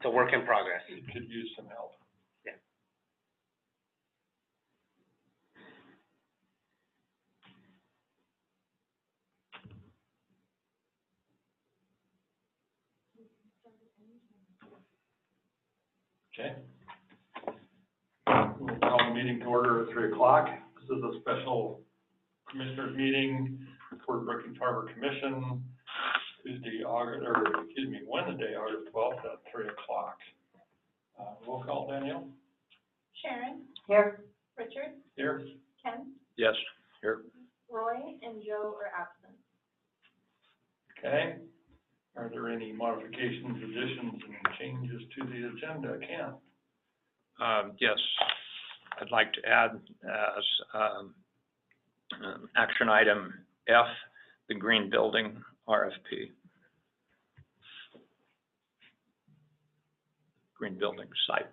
a work in progress. It could use some help. Yeah. Okay. We'll call the meeting to order at 3 o'clock. This is a special commissioners meeting for Brookings Harbor Commission, Wednesday, August 12th at 3 o'clock. Roll call, Danielle? Sharon? Here. Richard? Here? Ken? Yes, here. Roy and Joe are absent. Okay. Are there any modifications, additions, and changes to the agenda? Ken? Yes, I'd like to add as action item F, the green building RFP. Green building site.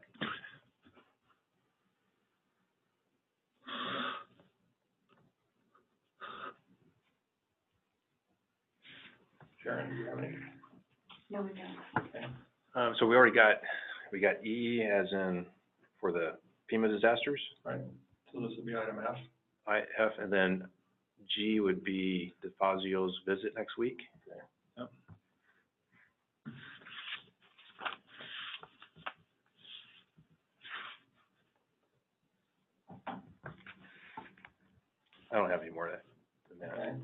Sharon, do you have any? No, we don't. Okay. So we got E as in for the FEMA disasters, Right. So this will be item F. F, and then G would be DeFazio's visit next week. Okay. Yep. I don't have any more than that. Okay.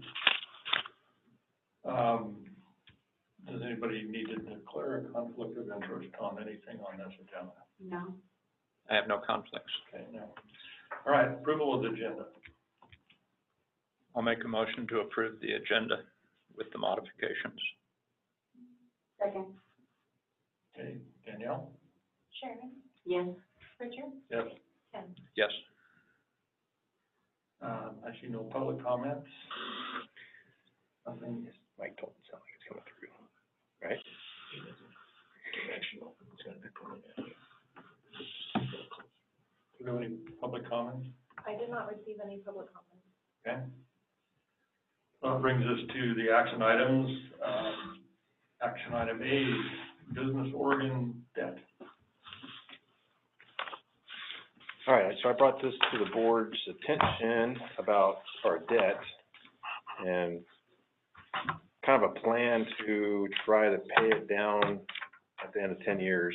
Does anybody need to declare a conflict of interest on anything on this agenda? No. I have no conflicts. Okay, no. All right, approval of the agenda. I'll make a motion to approve the agenda with the modifications. Second. Okay, Danielle? Sharon? Yes. Richard? Yes. Ken? Yes. I see no public comments. Nothing. Mike told me something is coming through, right? Do we have any public comments? I did not receive any public comments. Okay. Well, that brings us to the action items. Action item A, business Oregon debt. All right, so I brought this to the board's attention about our debt and kind of a plan to try to pay it down at the end of 10 years.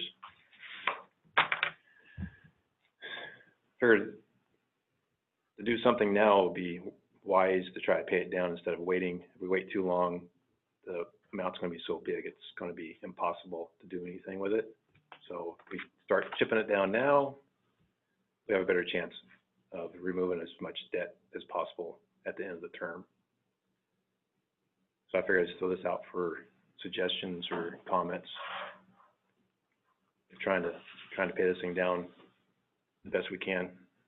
Figured to do something now would be wise to try to pay it down instead of waiting. If we wait too long, the amount's going to be so big, it's going to be impossible to do anything with it. So if we start chipping it down now, we have a better chance of removing as much debt as possible at the end of the term. So I figured I'd throw this out for suggestions or comments. We're trying to pay this thing down the best we can.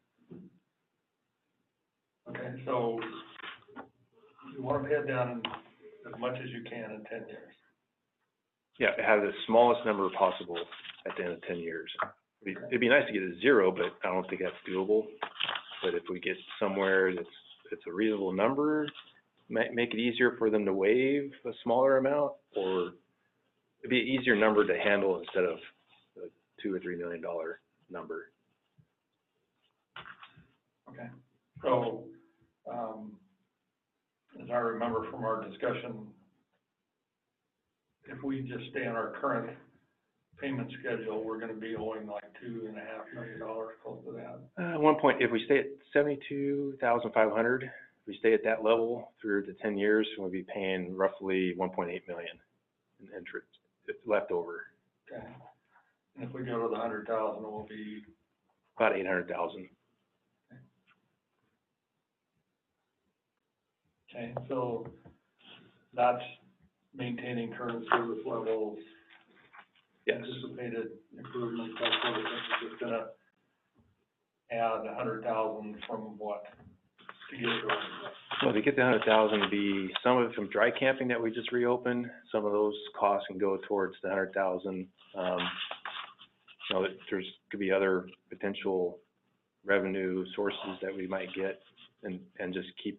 Okay, so you want to pay it down as much as you can in 10 years. Yeah, have the smallest number possible at the end of 10 years. It'd be nice to get a zero, but I don't think that's doable. But if we get somewhere that's a reasonable number, make it easier for them to waive a smaller amount, or it'd be an easier number to handle instead of a $2 or $3 million number. Okay, so, as I remember from our discussion, if we just stay on our current payment schedule, we're gonna be owing like $2.5 million, close to that. At one point, if we stay at 72,500, if we stay at that level through the 10 years, we'll be paying roughly 1.8 million in interest left over. Okay, and if we go to the 100,000, it will be About 800,000. okay. So that's maintaining current service levels. Yes. Anticipated improvements, that sort of thing, is just gonna add 100,000 from what to get it going? Well, to get the 100,000 to be some of it from dry camping that we just reopened. Some of those costs can go towards the 100,000. You know, there's could be other potential revenue sources that we might get, and just keep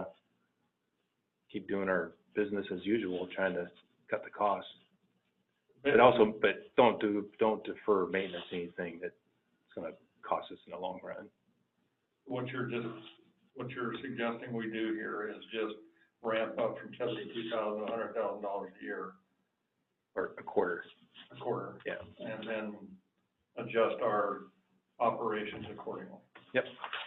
doing our business as usual, trying to cut the costs. But also, but don't defer maintenance, anything that's gonna cost us in the long run. What you're suggesting we do here is just ramp up from $72,000 to $100,000 a year, Or a quarter, a quarter, yeah. and then adjust our operations accordingly. Yep.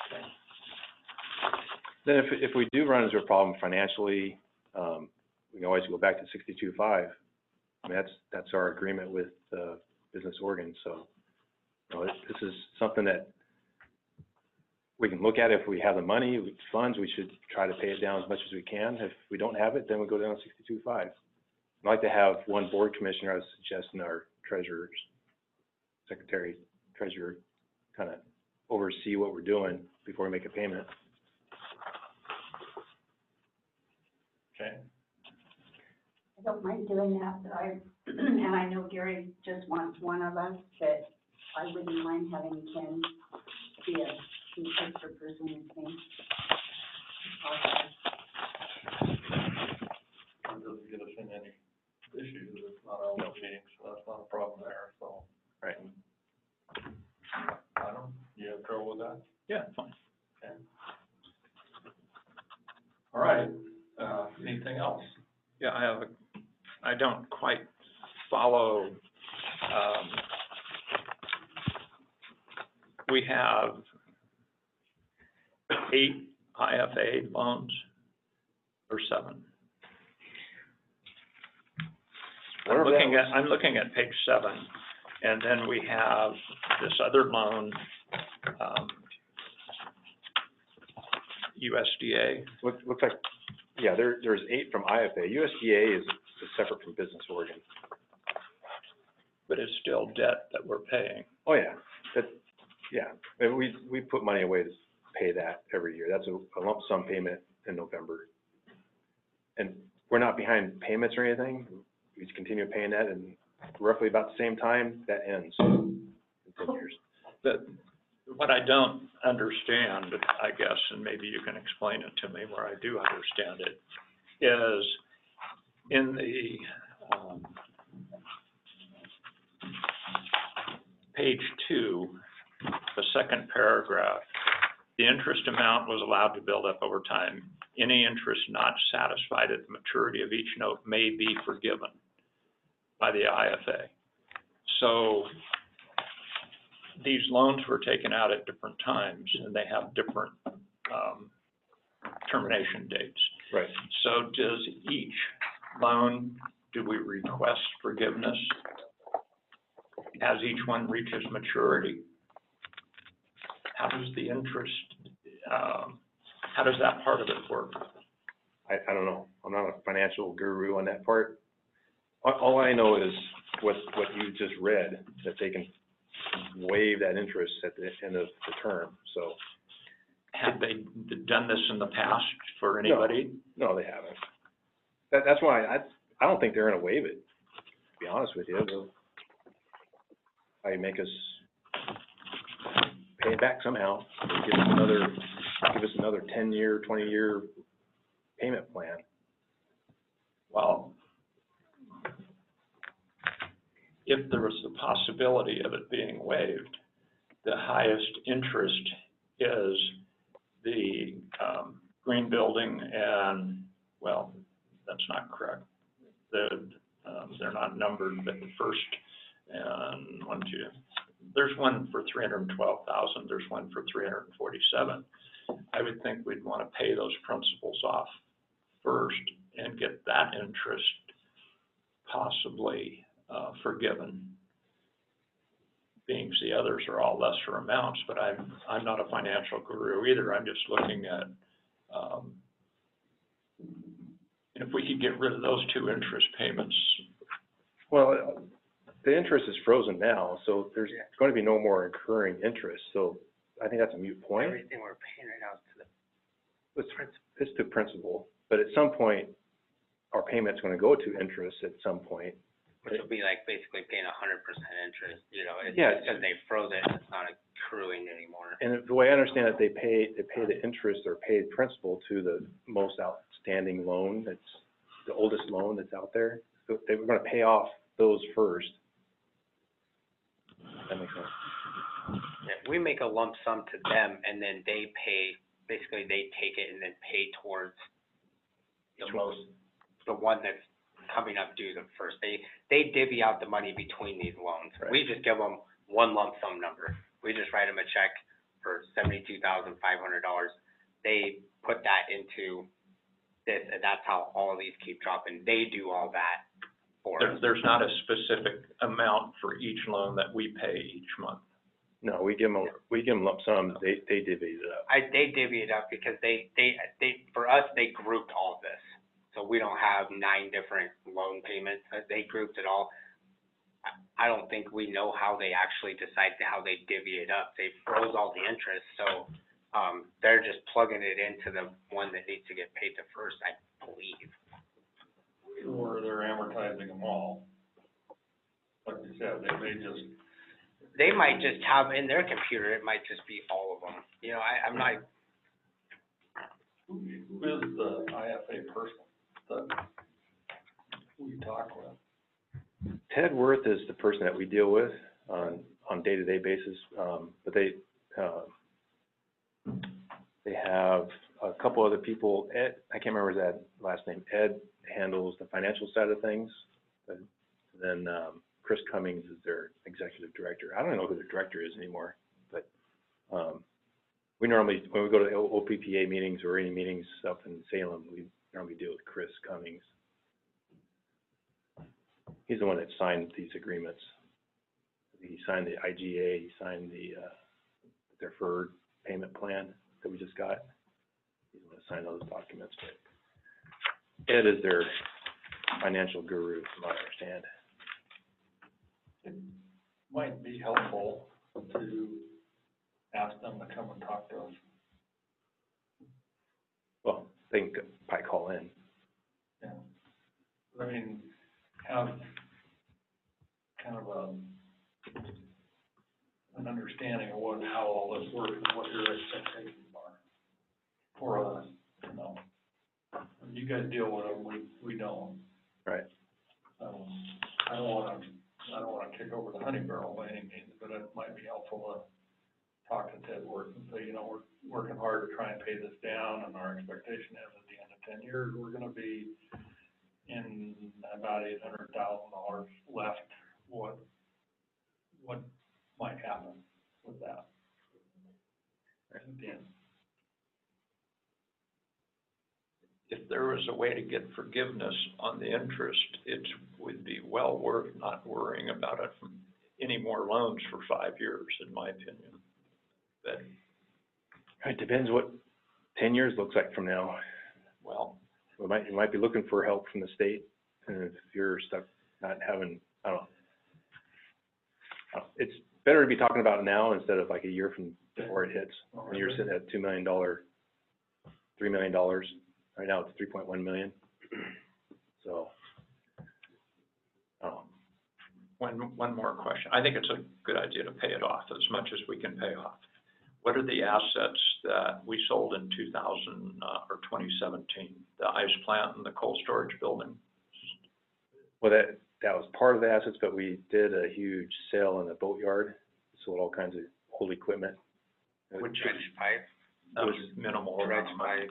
Then if we do run into a problem financially, we can always go back to 62.5. I mean, that's our agreement with, Business Oregon, so, you know, this is something that we can look at. If we have the money, funds, we should try to pay it down as much as we can. If we don't have it, then we go down to 62.5. I'd like to have one board commissioner, I was suggesting our treasurer's, secretary, treasurer, kind of oversee what we're doing before we make a payment. Okay, I don't mind doing that, but and I know Gary just wants one of us, but I wouldn't mind having Ken be a extra person with me. that doesn't get us in any issues, it's not our own meeting, so that's not a problem there, so. Right. Adam, you have trouble with that? Yeah, fine. Okay. All right, anything else? Yeah, I don't quite follow, we have 8 IFA loans, or 7? I'm looking at page 7, and then we have this other loan, USDA. Looks like, yeah, there's 8 from IFA. USDA is separate from Business Oregon. But it's still debt that we're paying. Oh, yeah, yeah, and we put money away to pay that every year. That's a lump sum payment in November. And we're not behind payments or anything. We just continue paying that, and roughly about the same time, that ends in 10 years. What I don't understand, I guess, and maybe you can explain it to me where I do understand it, is in the, page 2, the second paragraph, the interest amount was allowed to build up over time. Any interest not satisfied at the maturity of each note may be forgiven by the IFA. So these loans were taken out at different times, and they have different termination dates. Right. So does each loan, do we request forgiveness as each one reaches maturity? How does the interest, how does that part of it work? I don't know. I'm not a financial guru on that part. All I know is what you just read, that they can waive that interest at the end of the term, so. Have they done this in the past for anybody? No, they haven't. That's why I don't think they're gonna waive it, to be honest with you. They'll probably make us pay it back somehow, give us another 10-year, 20-year payment plan. Well, if there was the possibility of it being waived, the highest interest is the green building and, well, that's not correct. They're not numbered, but the first and 1, 2, there's one for 312,000, there's one for 347. I would think we'd want to pay those principals off first and get that interest possibly forgiven, being the others are all lesser amounts, but I'm not a financial guru either. I'm just looking at, if we could get rid of those 2 interest payments. Well, the interest is frozen now, so there's going to be no more incurring interest, so I think that's a moot point. Everything we're paying right now is to the It's to principal, but at some point, our payment's gonna go to interest at some point. which will be like basically paying 100% interest, you know, it's Yeah. because they froze it, it's not accruing anymore. And the way I understand it, they pay the interest or paid principal to the most outstanding loan, that's the oldest loan that's out there. So they were gonna pay off those first. That makes sense. Yeah, we make a lump sum to them, and then they pay, basically they take it and then pay towards the one that's coming up due the first. They divvy out the money between these loans. Right. We just give them one lump sum number. We just write them a check for $72,500. They put that into this, and that's how all of these keep dropping. They do all that for us. There's not a specific amount for each loan that we pay each month. No, we give them lump sums, they divvy it up. They divvy it up because they, for us, they grouped all this. So we don't have 9 different loan payments. They grouped it all. I don't think we know how they actually decide how they divvy it up. They froze all the interest, so, they're just plugging it into the one that needs to get paid the first, I believe. Or they're amortizing them all. Like you said, They might just have in their computer, it might just be all of them. You know, I'm not, who is the IFA person that we talk with? Ted Worth is the person that we deal with on day-to-day basis, but they have a couple other people. Ed, I can't remember his last name. Ed handles the financial side of things. But then Chris Cummings is their executive director. I don't know who the director is anymore, but we normally, when we go to the OPPA meetings or any meetings up in Salem, we normally deal with Chris Cummings. He's the one that signed these agreements. He signed the IGA, he signed the deferred payment plan that we just got. He's the one that signed those documents. But Ed is their financial guru, from what I understand. It might be helpful to ask them to come and talk to us. Well, they can probably call in. Yeah. I mean, have kind of an understanding of how all this works and what your expectations are for us, you know. When you guys deal with them, we don't. Right. I don't wanna kick over the honey barrel by any means, but it might be helpful to talk to Ted Worth and say, you know, we're working hard to try and pay this down, and our expectation is at the end of 10 years, we're gonna be in about $800,000 left. What might happen with that? Again, If there was a way to get forgiveness on the interest, it would be well worth not worrying about it from any more loans for 5 years, in my opinion. But, It depends what 10 years looks like from now. well, You might be looking for help from the state, and if you're stuck not having, I don't know. It's better to be talking about it now instead of like a year from before it hits, when you're sitting at $2 million, $3 million. Right now it's 3.1 million. So, one more question. I think it's a good idea to pay it off as much as we can pay off. What are the assets that we sold in 2017? The ice plant and the cold storage building? well, that was part of the assets, but we did a huge sale in the boatyard, sold all kinds of old equipment. Which dredge pipe, That was minimal. dredge pipe.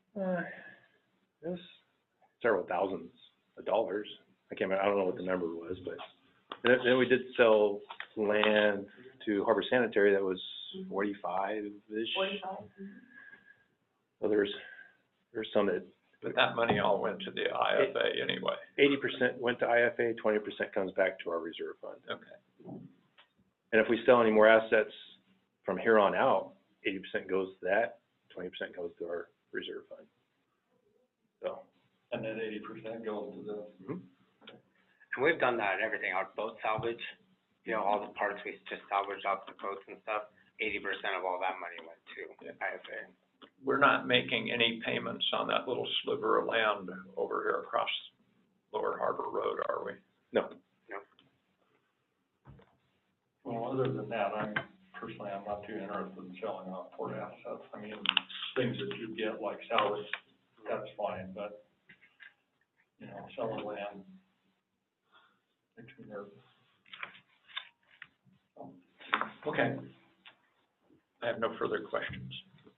It was several thousands of dollars. I can't remember, I don't know what the number was, but then we did sell land to Harbor Sanitary that was 45-ish. 45? So there's some that, But that money all went to the IFA anyway. 80% went to IFA, 20% comes back to our reserve fund. Okay. And if we sell any more assets from here on out, 80% goes to that, 20% goes to our reserve fund. So. and then 80% goes to the. Mm-hmm. And we've done that, everything, our boat salvage, you know, all the parts we just salvaged off the boats and stuff, 80% of all that money went to IFA. We're not making any payments on that little sliver of land over here across Lower Harbor Road, are we? No. Well, other than that, I'm not too interested in selling off port assets. I mean, things that you get like salvage, that's fine, but, you know, selling land, makes me nervous. So, okay, I have no further questions.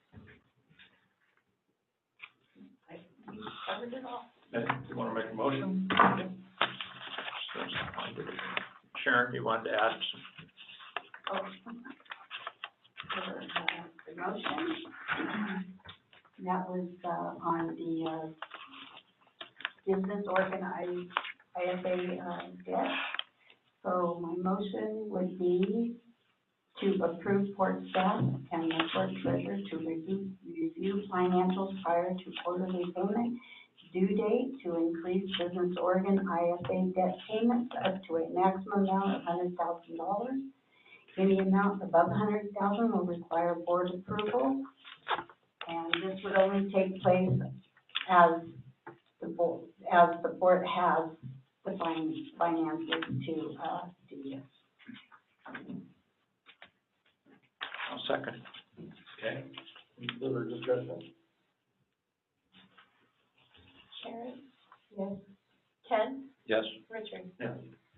You covered it all. do you wanna make a motion? Sharon, you wanted to add some? Oh. For, the motion, that was, on the, business organized IFA, debt. So my motion would be to approve port staff and the port treasurer to review financials prior to quarterly payment, due date to increase Business Oregon IFA debt payments up to a maximum amount of $100,000. Any amount above $100,000 will require board approval, and this would only take place as the board has the finances to do this. I'll second. Okay, any further discussion? Sharon, Yes. Ken, Yes. Richard. Yeah.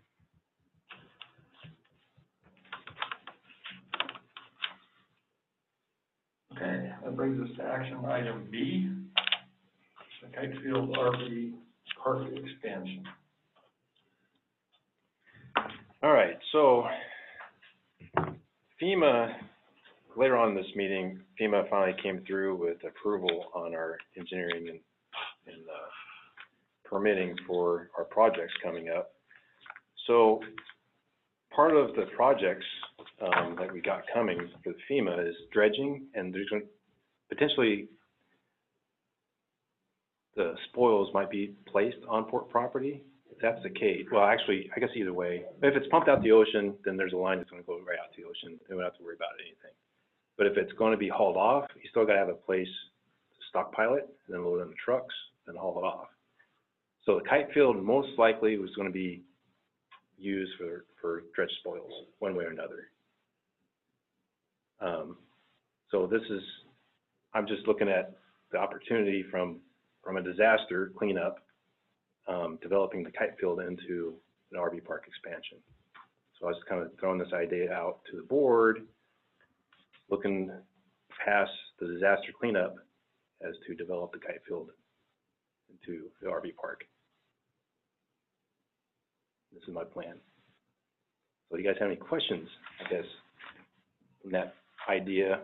Okay, that brings us to action item B, the Kitefield RV park expansion. All right, so FEMA, later on in this meeting, FEMA finally came through with approval on our engineering and permitting for our projects coming up. So part of the projects that we got coming for FEMA is dredging, and there's going potentially the spoils might be placed on port property. If that's the case, well, actually, I guess either way. If it's pumped out the ocean, then there's a line that's going to go right out to the ocean. We don't have to worry about anything. But if it's going to be hauled off, you still got to have a place to stockpile it, and then load it on the trucks, and haul it off. So the kite field most likely was going to be used for dredge spoils, one way or another. So this is, I'm just looking at the opportunity from a disaster cleanup, developing the kite field into an RV park expansion. So I was kind of throwing this idea out to the board, looking past the disaster cleanup as to develop the kite field into the RV park. This is my plan. So do you guys have any questions, I guess, from that idea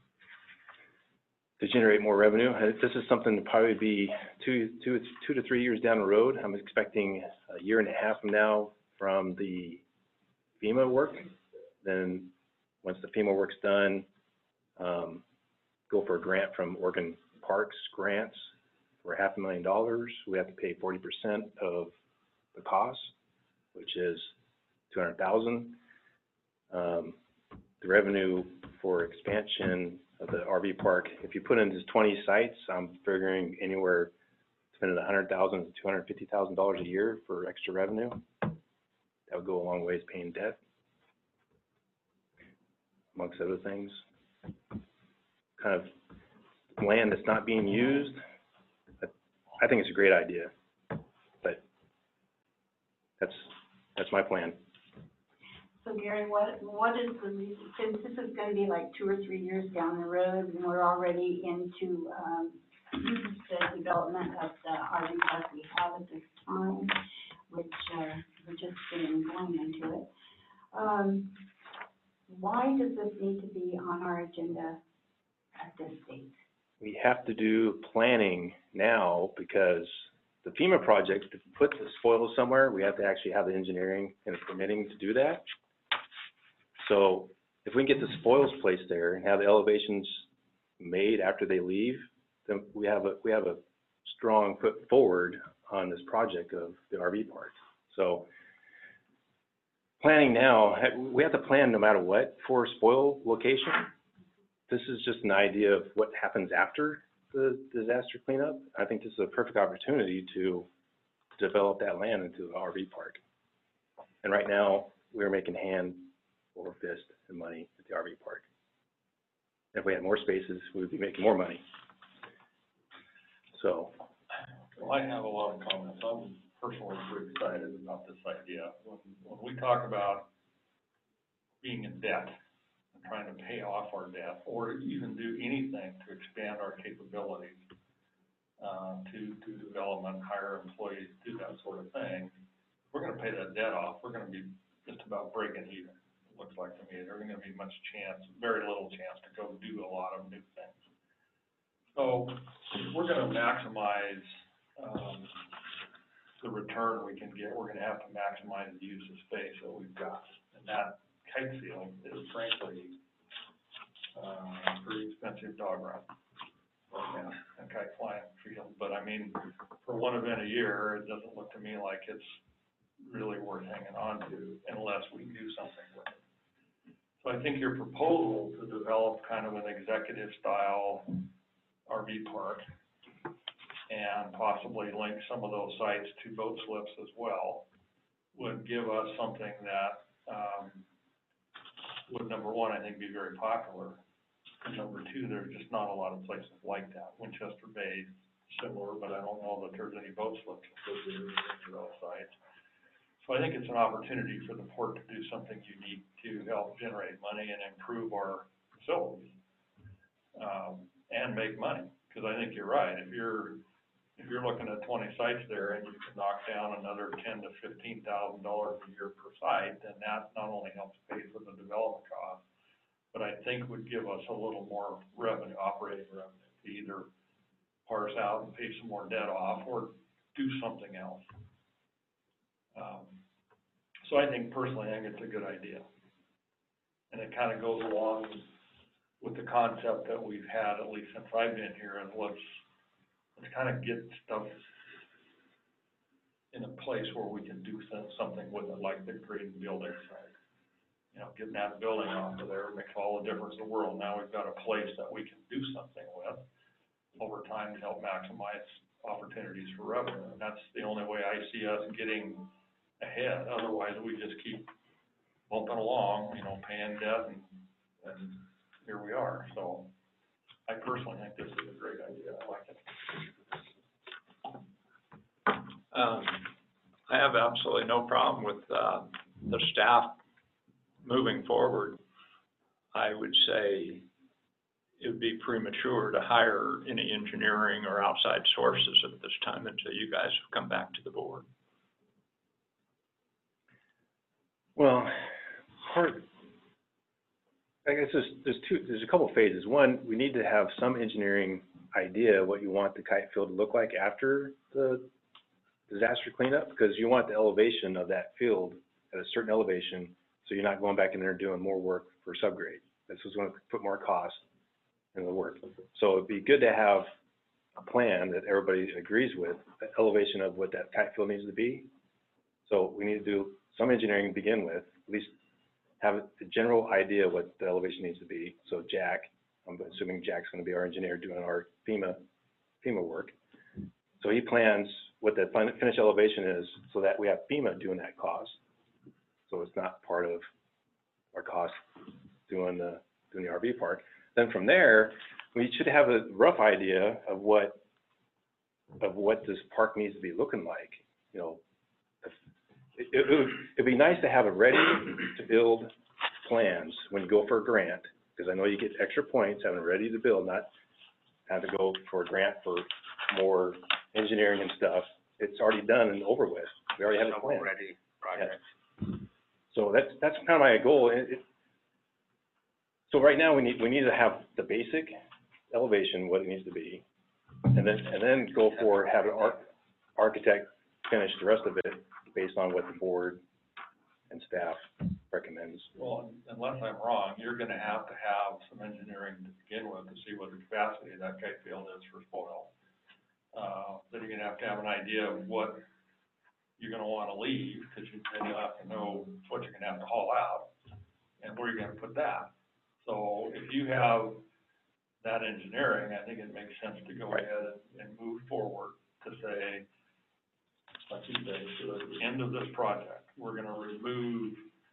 to generate more revenue? This is something to probably be two to 3 years down the road. I'm expecting a year and a half from now from the FEMA work. Then once the FEMA work's done, go for a grant from Oregon Parks Grants for $500,000. We have to pay 40% of the cost, which is $200,000. The revenue for expansion of the RV park, if you put in just 20 sites, I'm figuring anywhere spending $100,000 to $250,000 a year for extra revenue. That would go a long ways paying debt, amongst other things. Kind of land that's not being used. I think it's a great idea, but that's my plan. So Gary, what is the reason, since this is gonna be like 2 or 3 years down the road, and we're already into, the development of the RV park we have at this time, which, we're just getting going into it. Why does this need to be on our agenda at this date? We have to do planning now because the FEMA project, to put the spoils somewhere, we have to actually have the engineering and the permitting to do that. So if we can get the spoils placed there and have the elevations made after they leave, then we have a strong foot forward on this project of the RV park. So planning now, we have to plan no matter what for spoil location. This is just an idea of what happens after the disaster cleanup. I think this is a perfect opportunity to develop that land into an RV park. And right now, we're making hand over fist and money at the RV park. If we had more spaces, we would be making more money. So. Well, I have a lot of comments. personally pretty excited about this idea. When we talk about being in debt and trying to pay off our debt, or even do anything to expand our capabilities, to development, hire employees, do that sort of thing, if we're gonna pay that debt off, we're gonna be just about breaking even. It looks like to me, there isn't gonna be much chance, very little chance to go do a lot of new things. So if we're gonna maximize, the return we can get, we're gonna have to maximize the use of space that we've got. And that kite field is frankly, pretty expensive dog run. Yeah, a kite flying field, but I mean, for one event a year, it doesn't look to me like it's really worth hanging on to unless we do something with it. So I think your proposal to develop kind of an executive style RV park and possibly link some of those sites to boat slips as well would give us something that, would, number one, I think be very popular. And number two, there's just not a lot of places like that. Winchester Bay is similar, but I don't know that there's any boat slips associated with those sites. So I think it's an opportunity for the port to do something unique to help generate money and improve our facilities, and make money. Because I think you're right. If you're looking at 20 sites there and you can knock down another $10,000 to $15,000 a year per site, then that not only helps pay for the development cost, but I think would give us a little more revenue, operating revenue, to either parse out and pay some more debt off or do something else. So I think personally, I think it's a good idea. And it kind of goes along with the concept that we've had, at least since I've been here, and let's kind of get stuff in a place where we can do something with it, like the green building site. You know, getting that building off of there makes all the difference in the world. Now we've got a place that we can do something with over time to help maximize opportunities for revenue. And that's the only way I see us getting ahead. Otherwise, we just keep bumping along, you know, paying debt, and here we are. So I personally think this is a great idea. I like it. I have absolutely no problem with, the staff moving forward. I would say it would be premature to hire any engineering or outside sources at this time until you guys have come back to the board. Well, I guess there's a couple phases. One, we need to have some engineering idea what you want the kite field to look like after the disaster cleanup, because you want the elevation of that field at a certain elevation, so you're not going back in there and doing more work for subgrade. This is going to put more cost in the work. So it'd be good to have a plan that everybody agrees with, the elevation of what that kite field needs to be. So we need to do some engineering to begin with, at least have a general idea what the elevation needs to be. So Jack, I'm assuming Jack's going to be our engineer doing our FEMA work. So he plans what the finished elevation is so that we have FEMA doing that cost. So it's not part of our cost doing the RV park. Then from there, we should have a rough idea of what this park needs to be looking like. You know, it'd be nice to have a ready to build plans when you go for a grant, because I know you get extra points having ready to build, not have to go for a grant for more engineering and stuff. It's already done and over with. We already have a plan. Ready project. Yeah. So that's kind of my goal. So right now we need to have the basic elevation, what it needs to be, and then go for have an architect finish the rest of it based on what the board and staff recommends. Well, unless I'm wrong, you're gonna have to have some engineering to begin with to see what the capacity of that kite field is for spoil. Then you're gonna have an idea of what you're gonna wanna leave, because then you'll have to know what you're gonna have to haul out and where you're gonna put that. So if you have that engineering, I think it makes sense to go ahead and move forward to say, like you say, so at the end of this project, we're gonna remove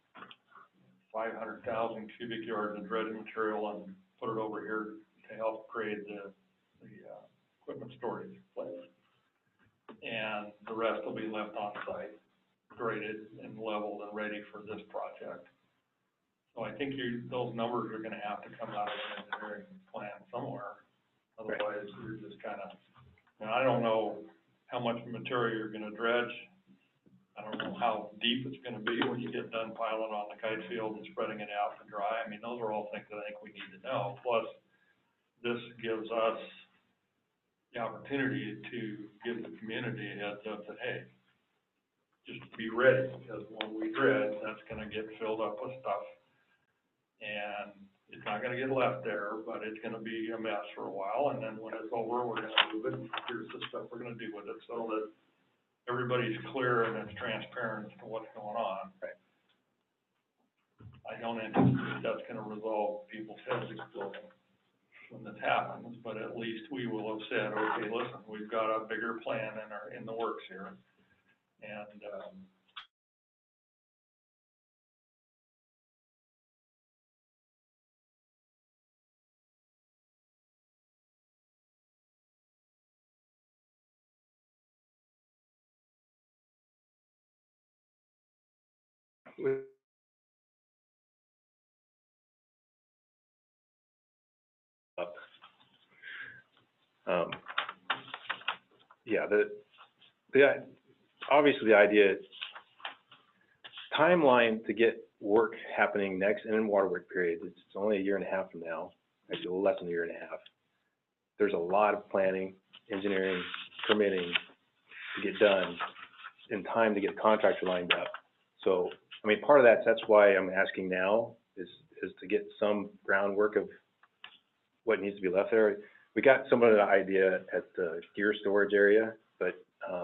500,000 cubic yards of dredging material and put it over here to help create the equipment storage place. and the rest will be left on site, graded and leveled and ready for this project. So I think those numbers are gonna have to come out of an engineering plan somewhere. Otherwise, you're just kinda, and I don't know how much material you're gonna dredge. I don't know how deep it's gonna be when you get done piling on the kite field and spreading it out to dry. I mean, those are all things that I think we need to know. Plus, this gives us the opportunity to give the community a heads up that, hey, just be ready, because when we dredge, that's gonna get filled up with stuff. And it's not gonna get left there, but it's gonna be a mess for a while, and then when it's over, we're gonna move it, and here's the stuff we're gonna do with it, so that everybody's clear and it's transparent as to what's going on. Right. I don't anticipate that's gonna resolve people's heads exploding when this happens, but at least we will have said, okay, listen, we've got a bigger plan in the works here. And, Yeah, obviously the idea, timeline to get work happening next and in water work period, it's only a year and a half from now, actually a little less than a year and a half. There's a lot of planning, engineering, permitting to get done in time to get contractor lined up. So, I mean, part of that's why I'm asking now is to get some groundwork of what needs to be left there. We got some of the idea at the gear storage area, but,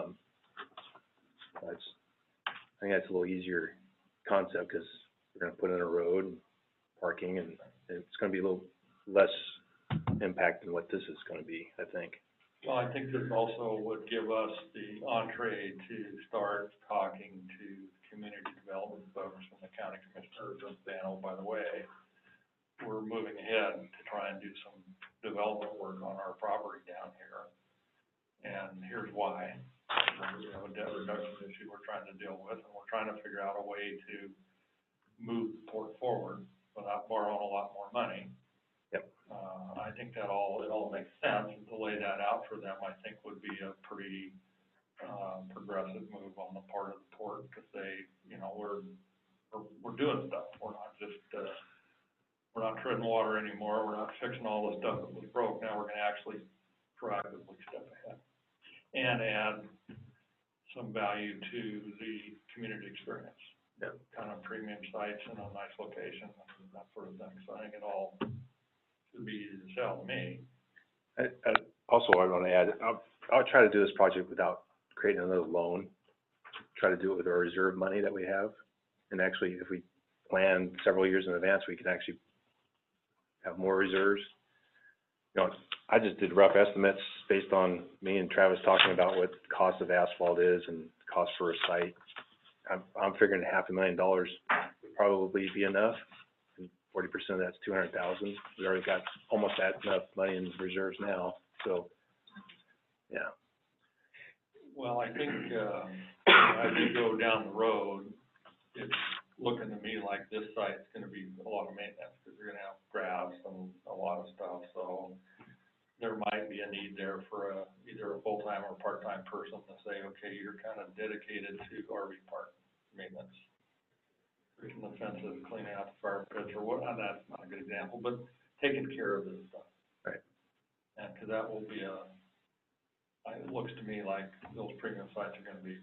I think that's a little easier concept, because we're gonna put in a road, and parking, and it's gonna be a little less impact than what this is gonna be, I think. well, I think this also would give us the entree to start talking to community development folks from the county commissioners and saying, oh, by the way, we're moving ahead to try and do some development work on our property down here. And here's why. We have a debt reduction issue we're trying to deal with, and we're trying to figure out a way to move the port forward without borrowing a lot more money. Yep. I think it all makes sense, and to lay that out for them, I think would be a pretty, progressive move on the part of the port, because they, you know, we're doing stuff. We're not just, we're not treading water anymore. We're not fixing all the stuff that was broke. Now we're gonna actually proactively step ahead and add some value to the community experience. Yeah. Kind of premium sites in a nice location and that sort of thing. So I think it all should be easy to sell to me. Also, I want to add, I'll try to do this project without creating another loan. Try to do it with our reserve money that we have. And actually, if we plan several years in advance, we can actually have more reserves. You know, I just did rough estimates based on me and Travis talking about what the cost of asphalt is and cost for a site. I'm figuring $500,000 would probably be enough. 40% of that's 200,000. We already got almost that enough money in reserves now, so, yeah. Well, I think, as you go down the road, it's looking to me like this site's gonna be a lot of maintenance, because you're gonna have grass and a lot of stuff, so there might be a need there for either a full-time or part-time person to say, okay, you're kind of dedicated to RV park maintenance. Fixing the fences, cleaning out the fire pits, or what, that's not a good example, but taking care of this stuff. Right. And, because that will be it looks to me like those premium sites are gonna be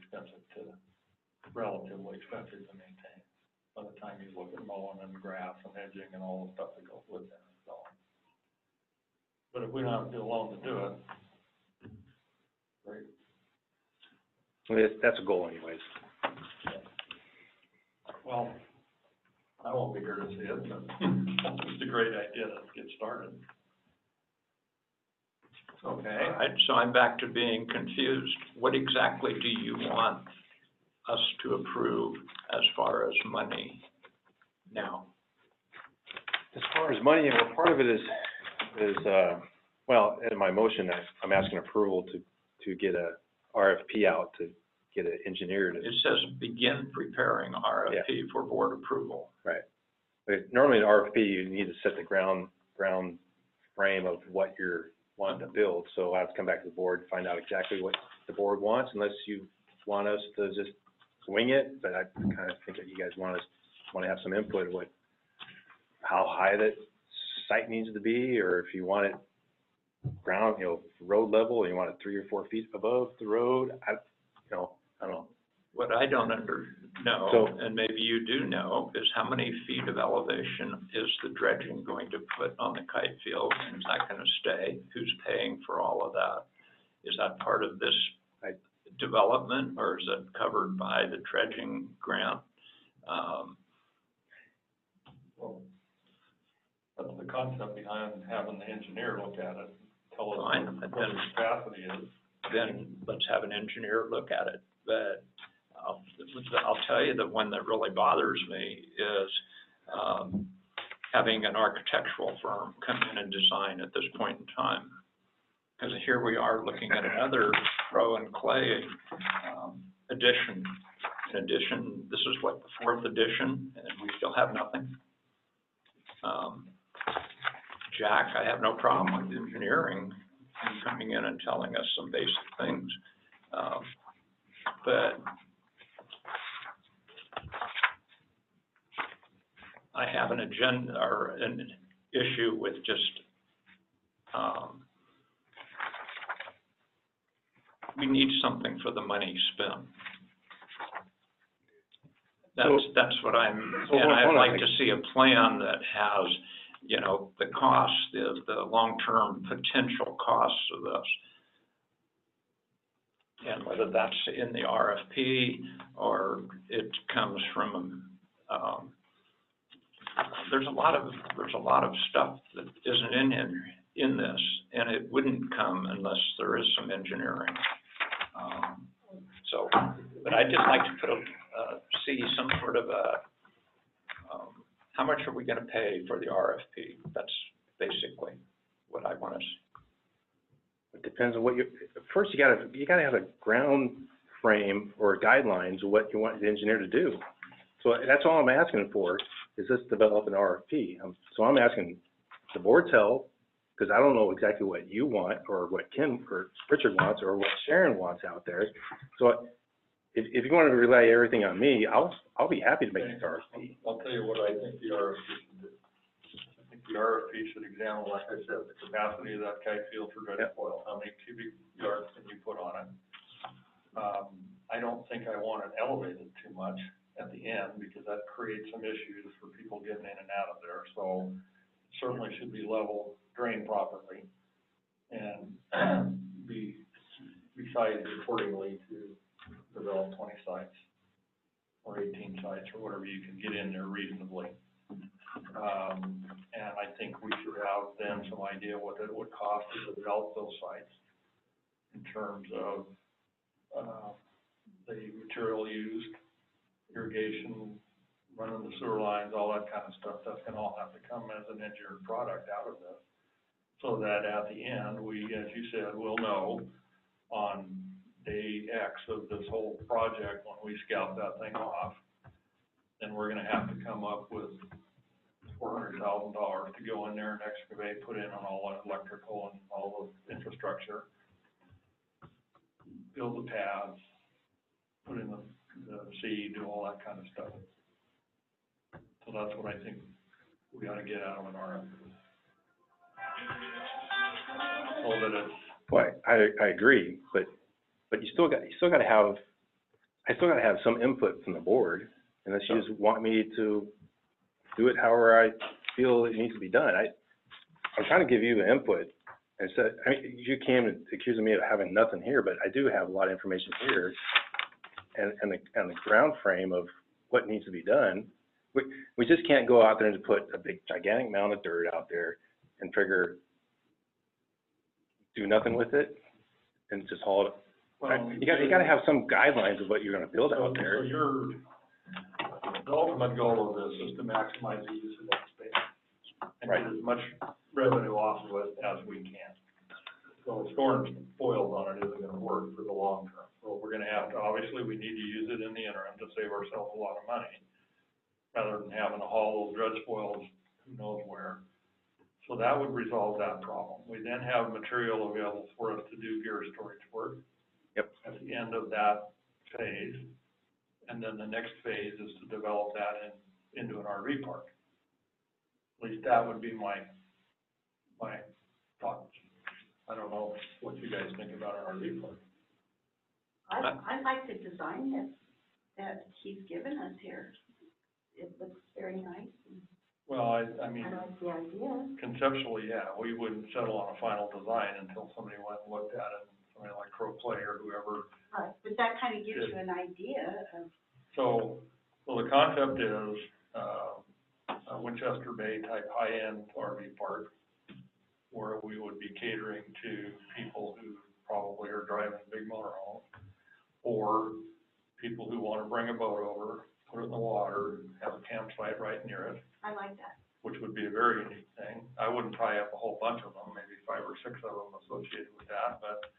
relatively expensive to maintain by the time you look at mowing and grass and hedging and all the stuff that goes with that, so. But if we don't have the loan to do it, great. Well, that's a goal anyways. Well, I won't be here to see it, but it's a great idea to get started. Okay. All right, so I'm back to being confused. What exactly do you want us to approve as far as money now? As far as money, well, part of it is, well, in my motion, I'm asking approval to get a RFP out to get an engineer to, It says begin preparing RFP for board approval. but normally in RFP, you need to set the ground frame of what you're wanting to build. So I have to come back to the board, find out exactly what the board wants, unless you want us to just wing it. But I kind of think that you guys want to have some input of how high that site needs to be, or if you want it ground, road level, and you want it 3 or 4 feet above the road. I don't know. What I don't know, So- and maybe you do know, is how many feet of elevation is the dredging going to put on the kite field? And is that gonna stay? Who's paying for all of that? Is that part of this development, or is it covered by the dredging grant? Well, that's the concept behind having the engineer look at it, tell us Fine, what but the then- capacity is. Then let's have an engineer look at it. But I'll tell you, the one that really bothers me is, having an architectural firm come in and design at this point in time. Because here we are looking at another Row and Clay, addition. In addition, this is what, the 4th edition, and we still have nothing. Jack, I have no problem with engineering coming in and telling us some basic things. But I have an agenda or an issue with just, we need something for the money spent. That's what and I'd like to see a plan that has, the cost, the long-term potential costs of this. And whether that's in the RFP or it comes from, there's a lot of stuff that isn't in this, and it wouldn't come unless there is some engineering. But I'd just like to see some sort of how much are we gonna pay for the RFP? That's basically what I want to see. It depends on first you gotta have a ground frame or guidelines of what you want the engineer to do. So that's all I'm asking for, is let's develop an RFP. So I'm asking the board's help, because I don't know exactly what you want, or what Ken or Richard wants, or what Sharon wants out there. So if you want to rely everything on me, I'll be happy to make this RFP. I'll tell you what I think the RFP should do. I think the RFP should examine, like I said, the capacity of that kite field for dredge oil, how many cubic yards can you put on it? I don't think I want it elevated too much at the end, because that creates some issues for people getting in and out of there. So certainly should be level, drained properly, and be sized accordingly to develop 20 sites or 18 sites or whatever you can get in there reasonably. And I think we should have then some idea what it would cost to develop those sites in terms of the material used, irrigation, running the sewer lines, all that kind of stuff. That's gonna all have to come as an engineered product out of this. So that at the end, we, as you said, will know on day X of this whole project, when we scout that thing off, then we're gonna have to come up with $400,000 to go in there and excavate, put in on all the electrical and all the infrastructure, build the paths, put in the seed, do all that kind of stuff. So that's what I think we ought to get out of an RFP. So that it's. Well, I agree, but you still gotta have some input from the board, unless you just want me to do it however I feel it needs to be done. I'm trying to give you the input, and so, you came accusing me of having nothing here, but I do have a lot of information here, and the ground frame of what needs to be done. We just can't go out there and put a big gigantic mound of dirt out there and do nothing with it and just haul it. Well, You gotta have some guidelines of what you're gonna build out So there. the ultimate goal of this is to maximize the use of that space and Right. get as much revenue off of it as we can. So storing spoils on it isn't gonna work for the long term. So we're gonna have to, obviously, we need to use it in the interim to save ourselves a lot of money, rather than having to haul those dredge spoils who knows where. So that would resolve that problem. We then have material available for us to do gear storage work. Yep. At the end of that phase, and then the next phase is to develop that into an RV park. At least that would be my thoughts. I don't know what you guys think about an RV park. I like the design that he's given us here. It looks very nice, and Well, I mean, I like the idea. conceptually, yeah, we wouldn't settle on a final design until somebody went and looked at it, somebody like Crow Clay or whoever. Right, but that kind of gives you an idea of, So the concept is, a Winchester Bay type high-end RV park, where we would be catering to people who probably are driving big motorhomes, or people who wanna bring a boat over, put it in the water, have a campsite right near it, I like that. which would be a very unique thing. I wouldn't tie up a whole bunch of them, maybe 5 or 6 of them associated with that, but,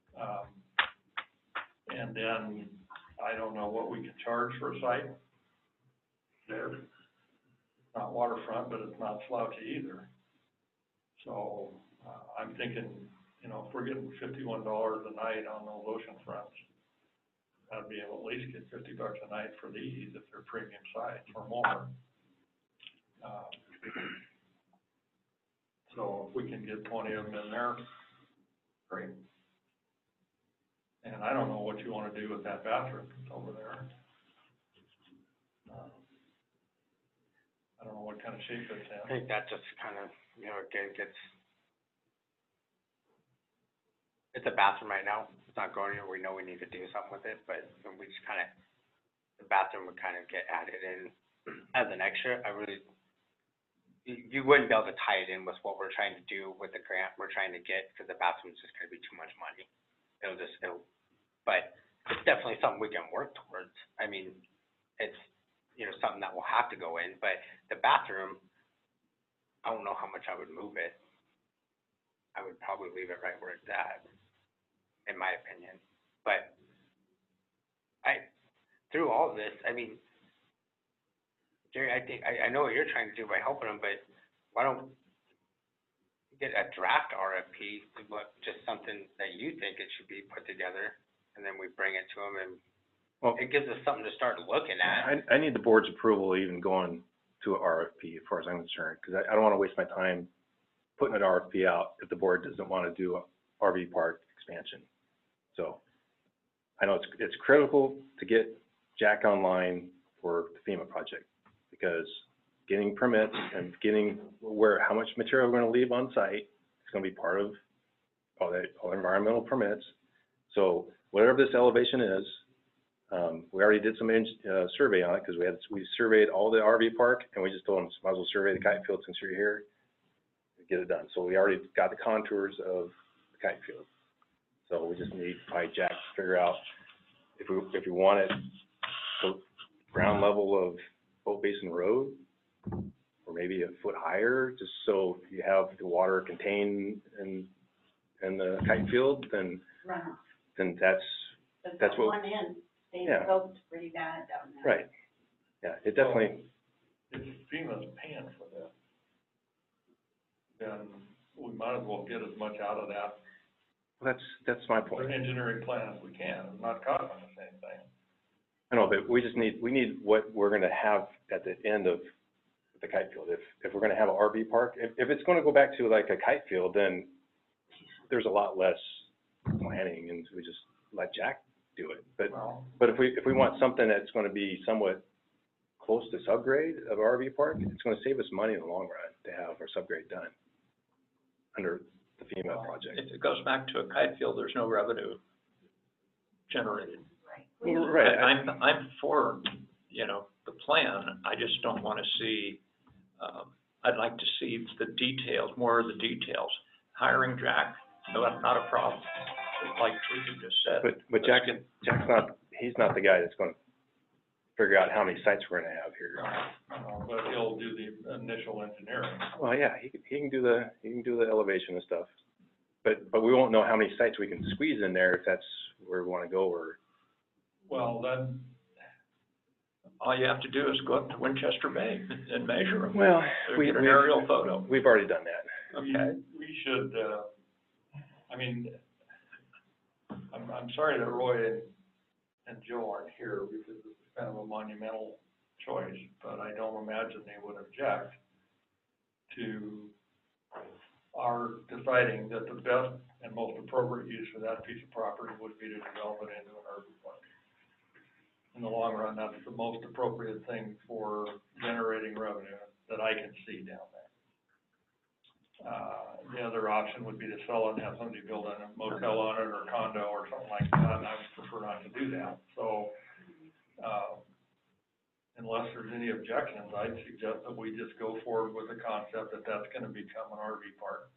and then, I don't know what we can charge for a site there. It's not waterfront, but it's not slouchy either. So, I'm thinking, you know, if we're getting $51 a night on those ocean fronts, I'd be able to at least get $50 a night for these if they're premium sites or more. So if we can get 20 of them in there, great. And I don't know what you wanna do with that bathroom over there. I don't know what kind of shape it's I in. think that just kind of, again, it's a bathroom right now, it's not going anywhere, we know we need to do something with it, but we just kind of, the bathroom would kind of get added in as an extra. You wouldn't be able to tie it in with what we're trying to do with the grant we're trying to get, because the bathroom's just gonna be too much money. But it's definitely something we can work towards. I mean, it's, something that will have to go in, but the bathroom, I don't know how much I would move it. I would probably leave it right where it's at, in my opinion. But through all of this, I mean, Jerry, I know what you're trying to do by helping them, but why don't you get a draft RFP, just something that you think it should be put together, and then we bring it to them, and it gives us something to start looking at. I need the board's approval even going to a RFP as far as I'm concerned, because I don't wanna waste my time putting an RFP out if the board doesn't wanna do a RV park expansion. So, I know it's critical to get Jack online for the FEMA project, because getting permits and getting how much material we're gonna leave on site is gonna be part of all the environmental permits. So, whatever this elevation is, we already did some survey on it, because we surveyed all the RV park, and we just told them, might as well survey the kite field since you're here, and get it done. So we already got the contours of the kite field. So we just need probably Jack to figure out if we want it so ground level of Boat Basin Road, or maybe a foot higher, just so you have the water contained in the kite field, then runoff. that's But That's that what- one end, they yeah. soaked pretty bad down there. right. Yeah, it definitely, If FEMA's paying for this, then we might as well get as much out of that that's my point. engineering plan as we can, it's not costing us anything. I know, but we need what we're gonna have at the end of the kite field. If we're gonna have an RV park, if it's gonna go back to like a kite field, then there's a lot less planning, and we just let Jack do it. But if we want something that's gonna be somewhat close to subgrade of RV park, it's gonna save us money in the long run to have our subgrade done under the FEMA project. If it goes back to a kite field, there's no revenue generated. Well, right, I'm for, the plan, I just don't wanna see, I'd like to see the details, more of the details. Hiring Jack, no, that's not a problem, like Teresa just said. But Jack's he's not the guy that's gonna figure out how many sites we're gonna have here. But he'll do the initial engineering. Well, yeah, he can do the elevation and stuff. But we won't know how many sites we can squeeze in there if that's where we wanna go, or, Well, then, All you have to do is go up to Winchester Bay and measure them. well, Or get an aerial photo. we've already done that. Okay. we should, I mean, I'm sorry that Roy and Joe aren't here, because this is kind of a monumental choice, but I don't imagine they would object to our deciding that the best and most appropriate use for that piece of property would be to develop it into an RV park. In the long run, that's the most appropriate thing for generating revenue that I can see down there. The other option would be to sell it and have somebody build a motel on it or a condo or something like that, and I would prefer not to do that. So, unless there's any objections, I'd suggest that we just go forward with the concept that that's gonna become an RV park.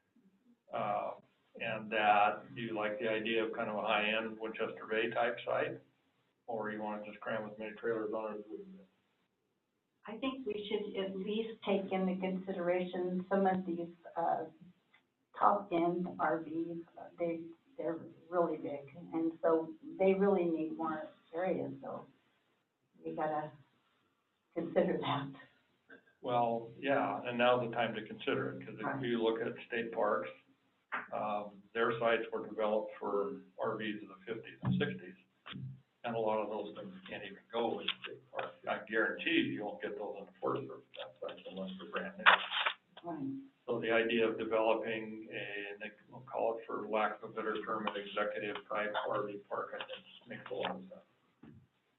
And that you like the idea of kind of a high-end Winchester Bay type site, or you wanna just cram as many trailers on it as we can. I think we should at least take into consideration some of these, top-end RVs. They're really big, and so they really need more area, so we gotta consider that. Well, yeah, and now's the time to consider it, because if you look at state parks, their sites were developed for RVs of the fifties and sixties. And a lot of those things can't even go in state parks. I guarantee you won't get those in the Forest Service sites unless they're brand new. Right. So the idea of developing and we'll call it, for lack of a better term, an executive type RV park, I think makes a lot of sense.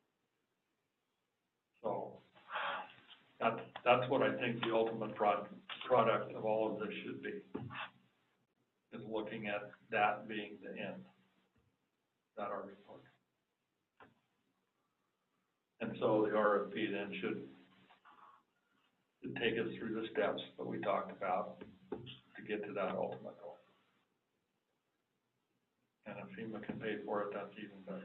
So that's what I think the ultimate product of all of this should be, is looking at that being the end, that RV park. And so the RFP then should take us through the steps that we talked about to get to that ultimate goal. And if FEMA can pay for it, that's even better.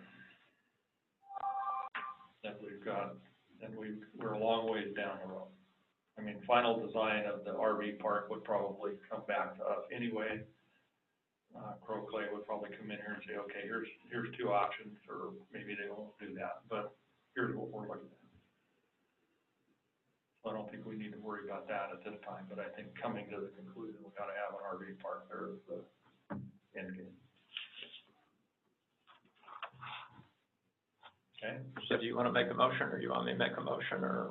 Then we're a long ways down the road. I mean, final design of the RV park would probably come back to us anyway. Crow Clay would probably come in here and say, okay, here's two options, or maybe they won't do that, but here's what we're looking at. So I don't think we need to worry about that at this time, but I think coming to the conclusion, we gotta have an RV park there is the end game. Okay? So do you want to make a motion, or you want me to make a motion, or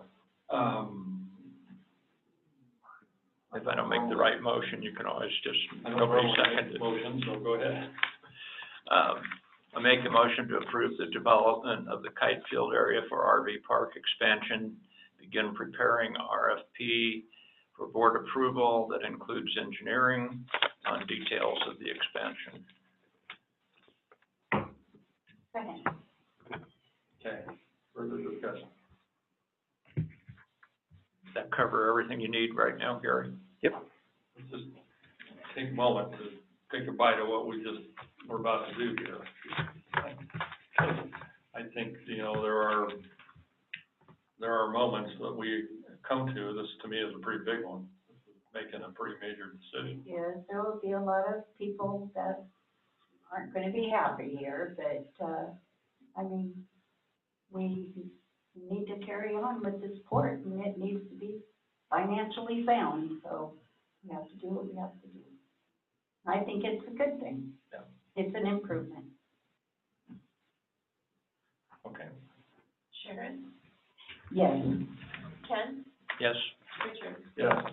if I don't make the right motion, you can always just, nobody seconded. Motion, so go ahead. I make a motion to approve the development of the Kite Field area for RV park expansion, begin preparing RFP for board approval that includes engineering on details of the expansion. Second. Okay, further discussion. Does that cover everything you need right now, Gary? Yep. Let's just take a moment to take a bite of what we're about to do here. I think, there are moments that we come to, this to me is a pretty big one. This is making a pretty major decision. Yes, there will be a lot of people that aren't gonna be happy here, but, I mean, we need to carry on with this port, and it needs to be financially sound, so we have to do what we have to do. I think it's a good thing. Yeah. It's an improvement. Okay. Sharon, Yes. Ken, Yes. Richard. Yes.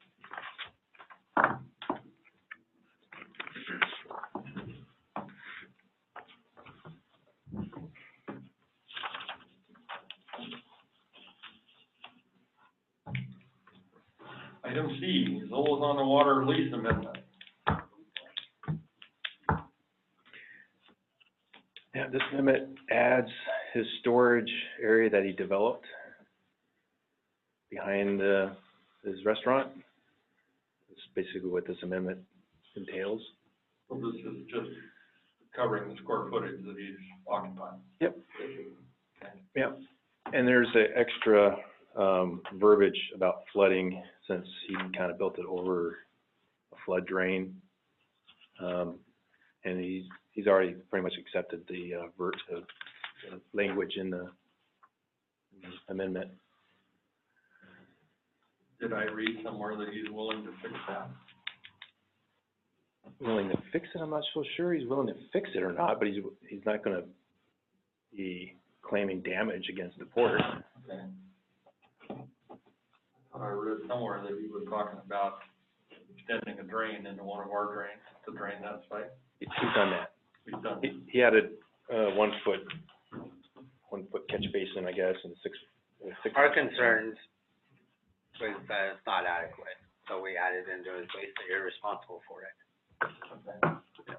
Item C, Zolas on the Water lease amendment. Yeah, this amendment adds his storage area that he developed behind, his restaurant. That's basically what this amendment entails. So this is just covering the square footage that he's occupying. Yep. Okay. Yeah, and there's an extra, verbiage about flooding, since he kind of built it over a flood drain. And he's already pretty much accepted the language in the amendment. Did I read somewhere that he's willing to fix that? Willing to fix it, I'm not so sure he's willing to fix it or not, but he's not gonna be claiming damage against the port. Okay. I read somewhere that he was talking about extending a drain into one of our drains to drain that site. He's done that. He's done. He had a 1 foot catch basin, I guess, and six. Our concerns was that it's not adequate, so we added into his list that you're responsible for it. Okay.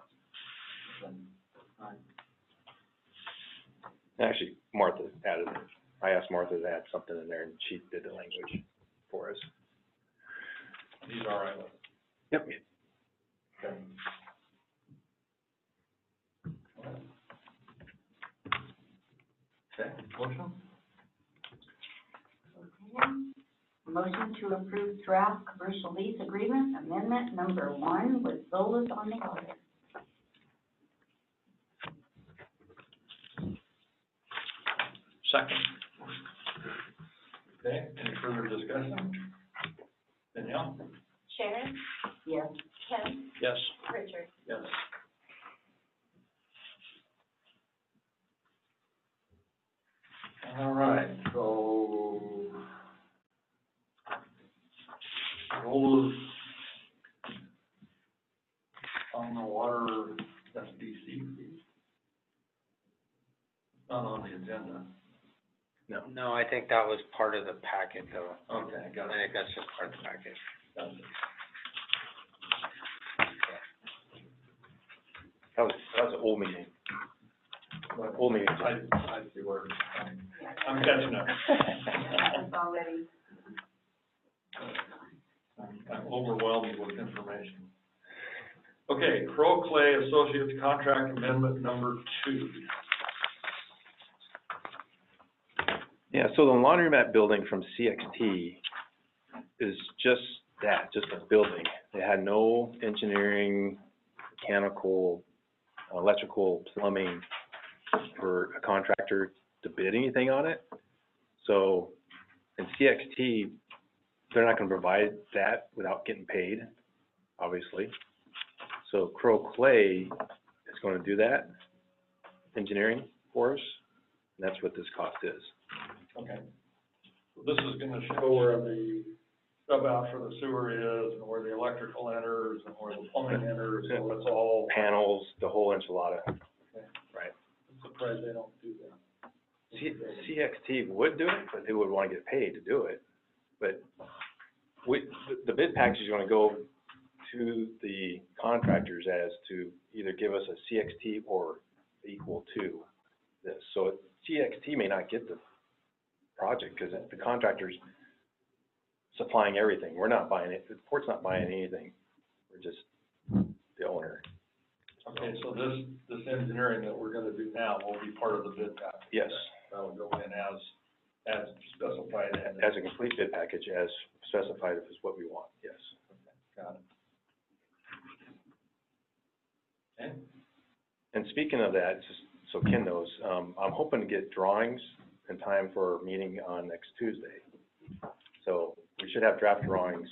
Actually, Martha added it. I asked Martha to add something in there, and she did the language for us. He's all right with it. Yep. Okay. Okay, motion? Okay. Motion to approve draft commercial lease agreement amendment number 1 with Zolas on the water. Second. Okay, any further discussion? Danielle? Sharon, Yes. Ken, Yes. Richard. Yes. All right, so those on the water SDC fees, not on the agenda. No. No, I think that was part of the packet, though. Okay, I got it. think that's just part of the package. Got it. That was an old meeting. Old meeting. I see where, I'm catching up. It's already. I'm overwhelmed with information. Okay, Crow Clay Associates Contract Amendment number 2. Yeah, so the laundromat building from CXT is just that, just a building. It had no engineering, mechanical, electrical, plumbing for a contractor to bid anything on it. So, in CXT, they're not gonna provide that without getting paid, obviously. So Crow Clay is gonna do that, engineering for us, and that's what this cost is. Okay. So this is gonna show where the sub out for the sewer is, and where the electrical enters, and where the plumbing enters, so it's all. Panels, the whole enchilada. Okay. Right. I'm surprised they don't do that. CXT would do it, but they would wanna get paid to do it. But the bid package is gonna go to the contractors as to either give us a CXT or equal to this. So CXT may not get the project, because the contractor's supplying everything. We're not buying it, the port's not buying anything. We're just the owner. Okay, so this engineering that we're gonna do now will be part of the bid package? Yes, That'll go in as specified and. as a complete bid package, as specified if it's what we want, yes. Got it. Okay, And speaking of that, just so Ken knows, I'm hoping to get drawings in time for our meeting on next Tuesday. So we should have draft drawings.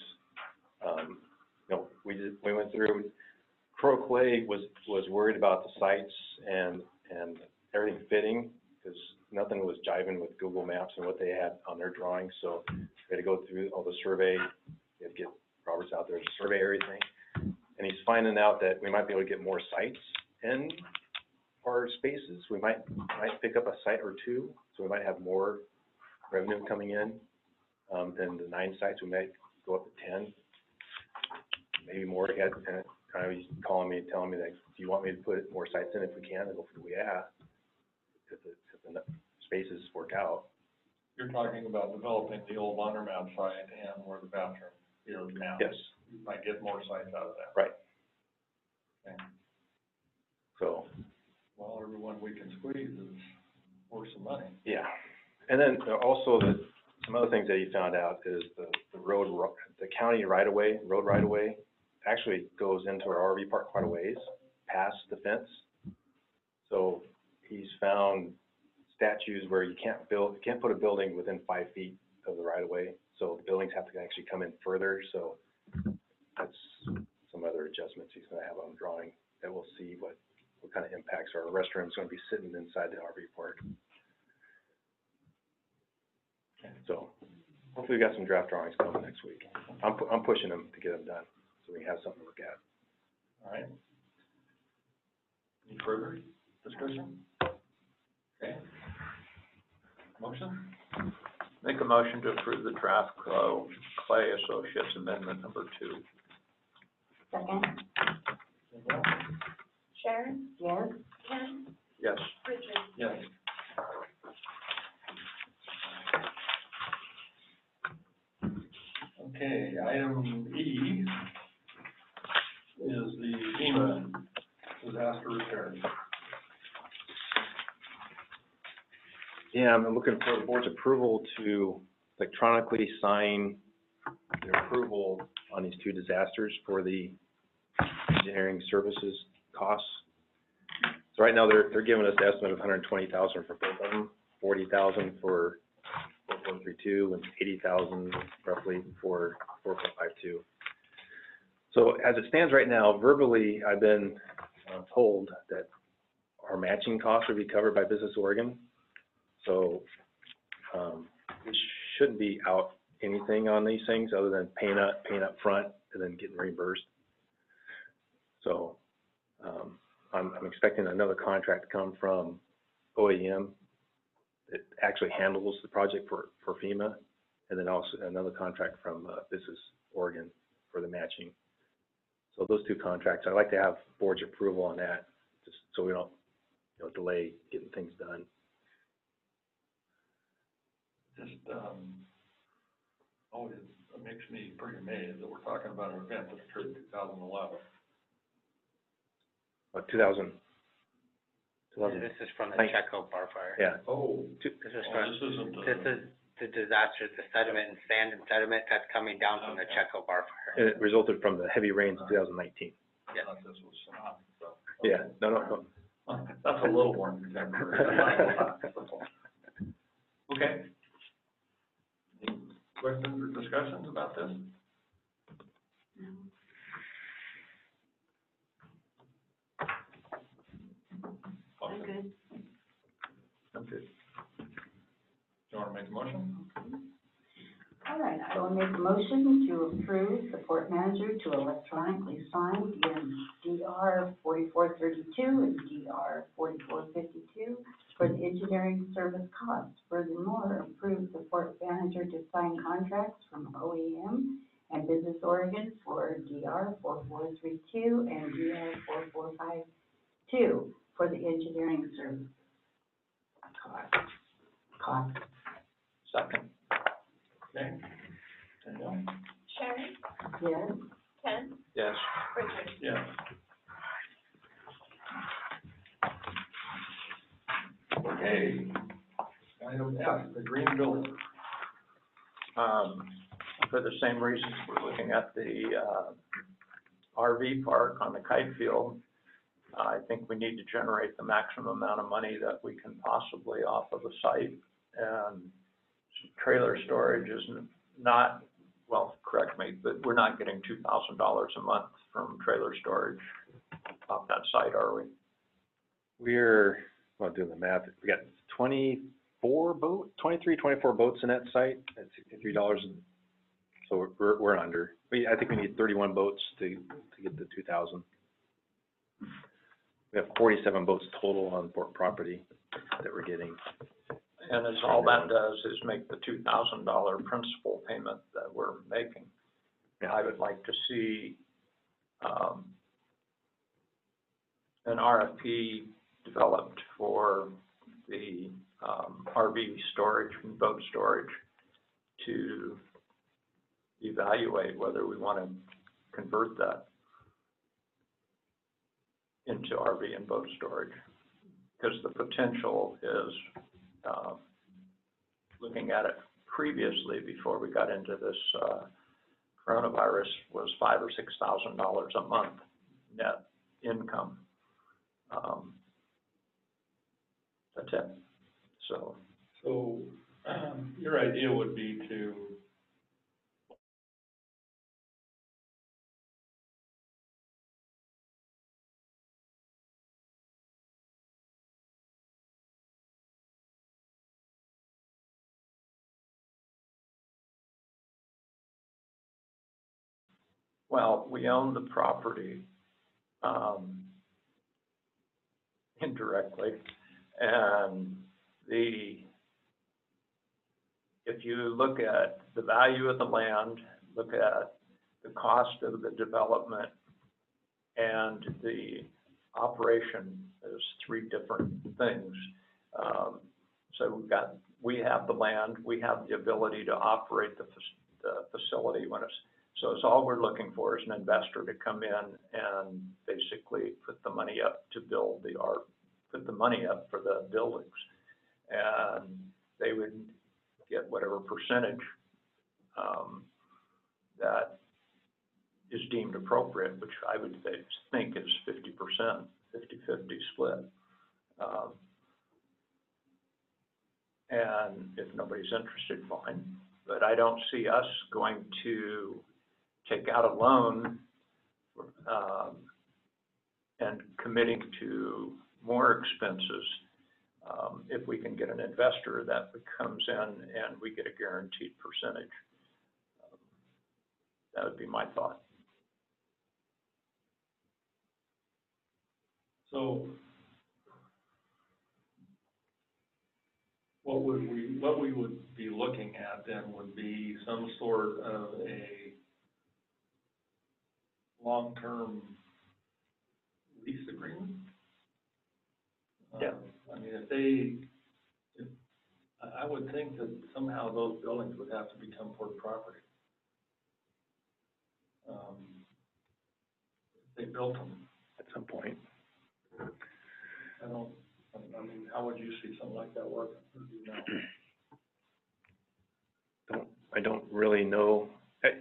We went through, Crow Clay was worried about the sites and everything fitting, because nothing was jiving with Google Maps and what they had on their drawings. So we had to go through all the survey, we had to get Roberts out there to survey everything. And he's finding out that we might be able to get more sites in our spaces. We might pick up a site or two, so we might have more revenue coming in than the 9 sites. We might go up to 10, maybe more. He's calling me, telling me that, do you want me to put more sites in if we can? I go, yeah, if the spaces work out. you're talking about developing the old laundromat site and where the bathroom is now. Yes, You might get more sites out of that. right. Okay. So, Well, everyone we can squeeze is worth some money. yeah. And then also some other things that he found out is the road, the county road right-of-way actually goes into our RV park quite a ways, past the fence. So he's found statutes where you can't put a building within 5 feet of the right of way. So the buildings have to actually come in further, so that's some other adjustments he's gonna have on the drawing that we'll see what kind of impacts our restroom's gonna be sitting inside the RV park. So hopefully we got some draft drawings coming next week. I'm pushing them to get them done, so we can have something to look at. All right. Any further discussion? Okay. Motion? Make a motion to approve the draft Clay Associates Amendment number 2. Second, Danielle? Sharon, yes, Ken, Yes. Richard. Yes. Okay, item E is the FEMA disaster repair. Yeah, I'm looking for the board's approval to electronically sign the approval on these 2 disasters for the engineering services costs. So right now, they're giving us an estimate of $120,000 for both of them, $40,000 for 4132 and $80,000 roughly for 4452. So as it stands right now, verbally, I've been told that our matching costs will be covered by Business Oregon. So we shouldn't be out anything on these things other than paying up front and then getting reimbursed. So I'm expecting another contract to come from OEM that actually handles the project for FEMA, and then also another contract from Business Oregon for the matching. So those 2 contracts, I'd like to have board's approval on that, just so we don't, delay getting things done. Just, it makes me pretty amazed that we're talking about an event that occurred in 2011. 2000. This is from the Thank- Checo bar fire. Yeah. Oh, This is this from, isn't, this is the disaster, the sediment and sand and sediment that's coming down from the Okay. Checo bar fire. And it resulted from the heavy rains in 2019. I thought this was tsunami, so. Yeah, no. That's a little more contemporary. Okay. Any questions or discussions about this? I'm good. Okay. Do you wanna make a motion? All right, I will make a motion to approve the port manager to electronically sign DR 4432 and DR 4452 for the engineering service costs. Furthermore, approve the port manager to sign contracts from OEM and Business Oregon for DR 4432 and DR 4452 for the engineering service cost. Second. Okay. Danielle? Sharon, Yes, Ken, Yes. Richard. Yes. Okay. Item F, the green building. For the same reasons, we're looking at the RV park on the kite field. I think we need to generate the maximum amount of money that we can possibly off of the site. And trailer storage is not, well, correct me, but we're not getting $2,000 a month from trailer storage off that site, are we? We're, well, doing the math, we got 24 boats in that site at $63. So we're under. I think we need 31 boats to get the 2,000. We have 47 boats total on port property that we're getting. And as all that does is make the $2,000 principal payment that we're making. Yeah. I would like to see, an RFP developed for the, RV storage and boat storage to evaluate whether we want to convert that into RV and boat storage. Because the potential is, looking at it previously before we got into this coronavirus was $5,000 or $6,000 a month net income. That's it. So, So, your idea would be to well, we own the property, indirectly, and if you look at the value of the land, look at the cost of the development and the operation, there's three different things. So we have the land, we have the ability to operate the facility when so all we're looking for is an investor to come in and basically put the money up to build put the money up for the buildings. And they would get whatever percentage, that is deemed appropriate, which I would think is 50%, 50-50 split. And if nobody's interested, fine. But I don't see us going to take out a loan and committing to more expenses if we can get an investor that comes in and we get a guaranteed percentage. That would be my thought. So what we would be looking at then would be some sort of a long-term lease agreement? Yeah. I mean, I would think that somehow those buildings would have to become port property. If they built them. At some point. I mean, how would you see something like that work? Or do you know? I don't really know.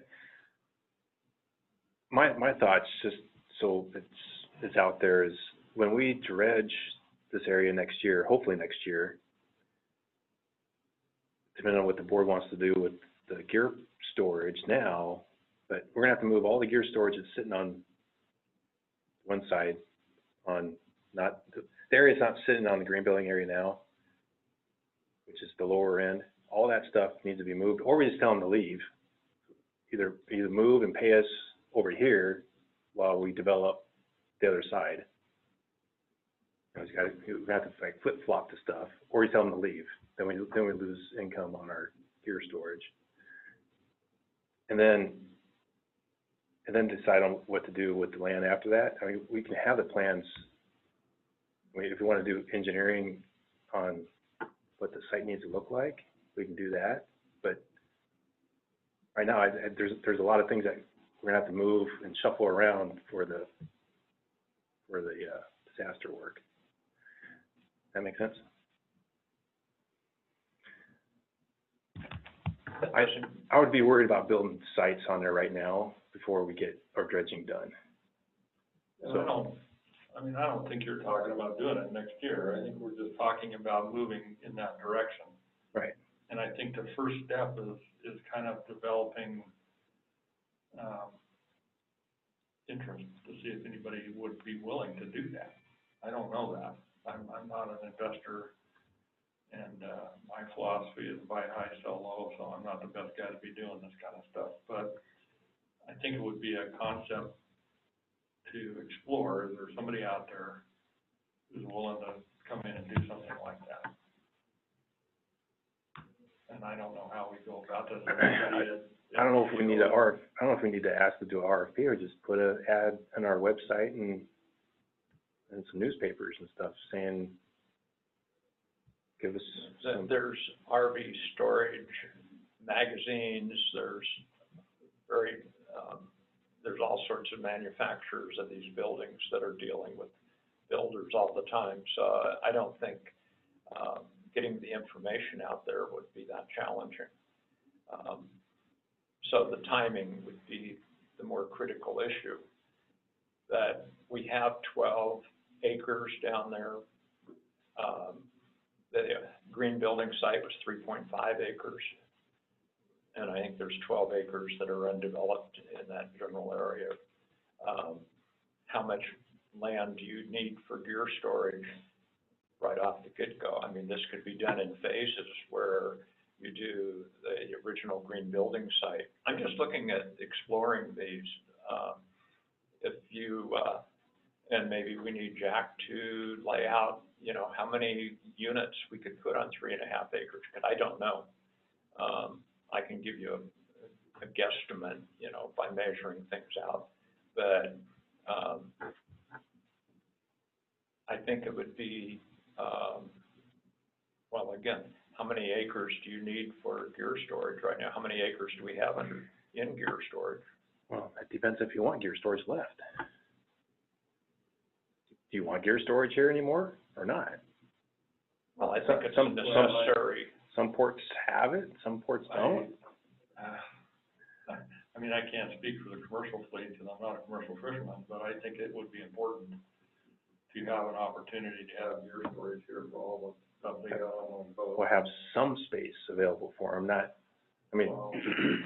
My thoughts, just so it's out there, is when we dredge this area next year, hopefully next year, depending on what the board wants to do with the gear storage now, but we're gonna have to move all the gear storage that's sitting on one side, the area's not sitting on the green building area now, which is the lower end. All that stuff needs to be moved, or we just tell them to leave. Either move and pay us over here while we develop the other side. We have to like flip-flop the stuff, or we tell them to leave. Then we lose income on our gear storage. And then decide on what to do with the land after that. I mean, we can have the plans. I mean, if we want to do engineering on what the site needs to look like, we can do that. But right now, there's a lot of things that we're gonna have to move and shuffle around for the disaster work. That make sense? I would be worried about building sites on there right now before we get our dredging done. And I don't think you're talking about doing it next year. I think we're just talking about moving in that direction. Right. And I think the first step is kind of developing interest to see if anybody would be willing to do that. I don't know that. I'm not an investor, and my philosophy is buy high, sell low, so I'm not the best guy to be doing this kind of stuff. But I think it would be a concept to explore. Is there somebody out there who's willing to come in and do something like that? And I don't know how we go about this. I don't know if we need to ask to do an RFP, or just put an ad on our website and some newspapers and stuff saying, give us some. There's RV storage magazines, there's all sorts of manufacturers of these buildings that are dealing with builders all the time. So I don't think getting the information out there would be that challenging. So the timing would be the more critical issue. That we have 12 acres down there. The green building site was 3.5 acres. And I think there's 12 acres that are undeveloped in that general area. How much land do you need for gear storage right off the get-go? I mean, this could be done in phases where you do the original green building site. I'm just looking at exploring these. If you, and maybe we need Jack to lay out, you know, how many units we could put on 3.5 acres, because I don't know. I can give you a guesstimate, you know, by measuring things out, but I think it would be, well, again, how many acres do you need for gear storage right now? How many acres do we have in gear storage? Well, it depends if you want gear storage left. Do you want gear storage here anymore or not? Well, I think it's Some- necessary. Some ports have it, some ports don't. I mean, I can't speak for the commercial fleet, because I'm not a commercial fisherman, but I think it would be important to have an opportunity to have gear storage here for all the stuff they got on the boat. We'll have some space available for them, not, I mean, Well,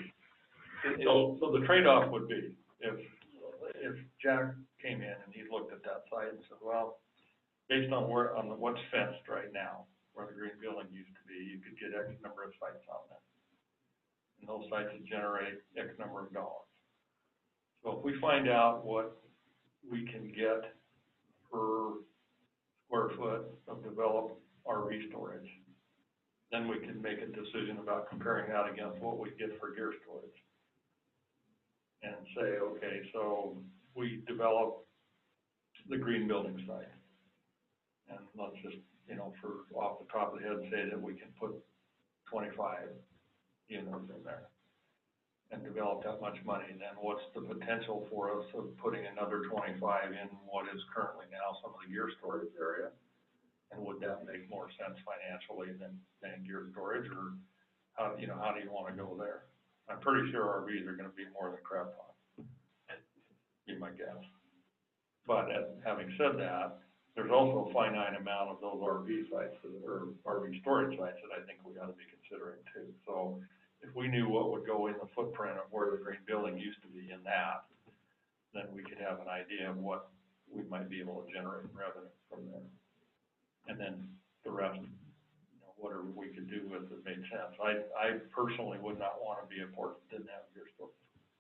So the trade-off would be, if Jack came in and he looked at that site and said, well, based on what's fenced right now, where the green building used to be, you could get X number of sites on that. And those sites would generate X number of dollars. So if we find out what we can get per square foot of developed RV storage, then we can make a decision about comparing that against what we get for gear storage. And say, okay, so we develop the green building site. And let's just, you know, for off the top of the head, say that we can put 25 units in there and develop that much money. And then what's the potential for us of putting another 25 in what is currently now some of the gear storage area? And would that make more sense financially than gear storage, or how, you know, how do you want to go there? I'm pretty sure RVs are gonna be more than crab pots, be my guess. But having said that, there's also a finite amount of those RV sites, or RV storage sites, that I think we ought to be considering too. So if we knew what would go in the footprint of where the green building used to be in that, then we could have an idea of what we might be able to generate in revenue from there. And then the rest, you know, whatever we could do with it made sense. I personally would not want to be a port that didn't have gear storage.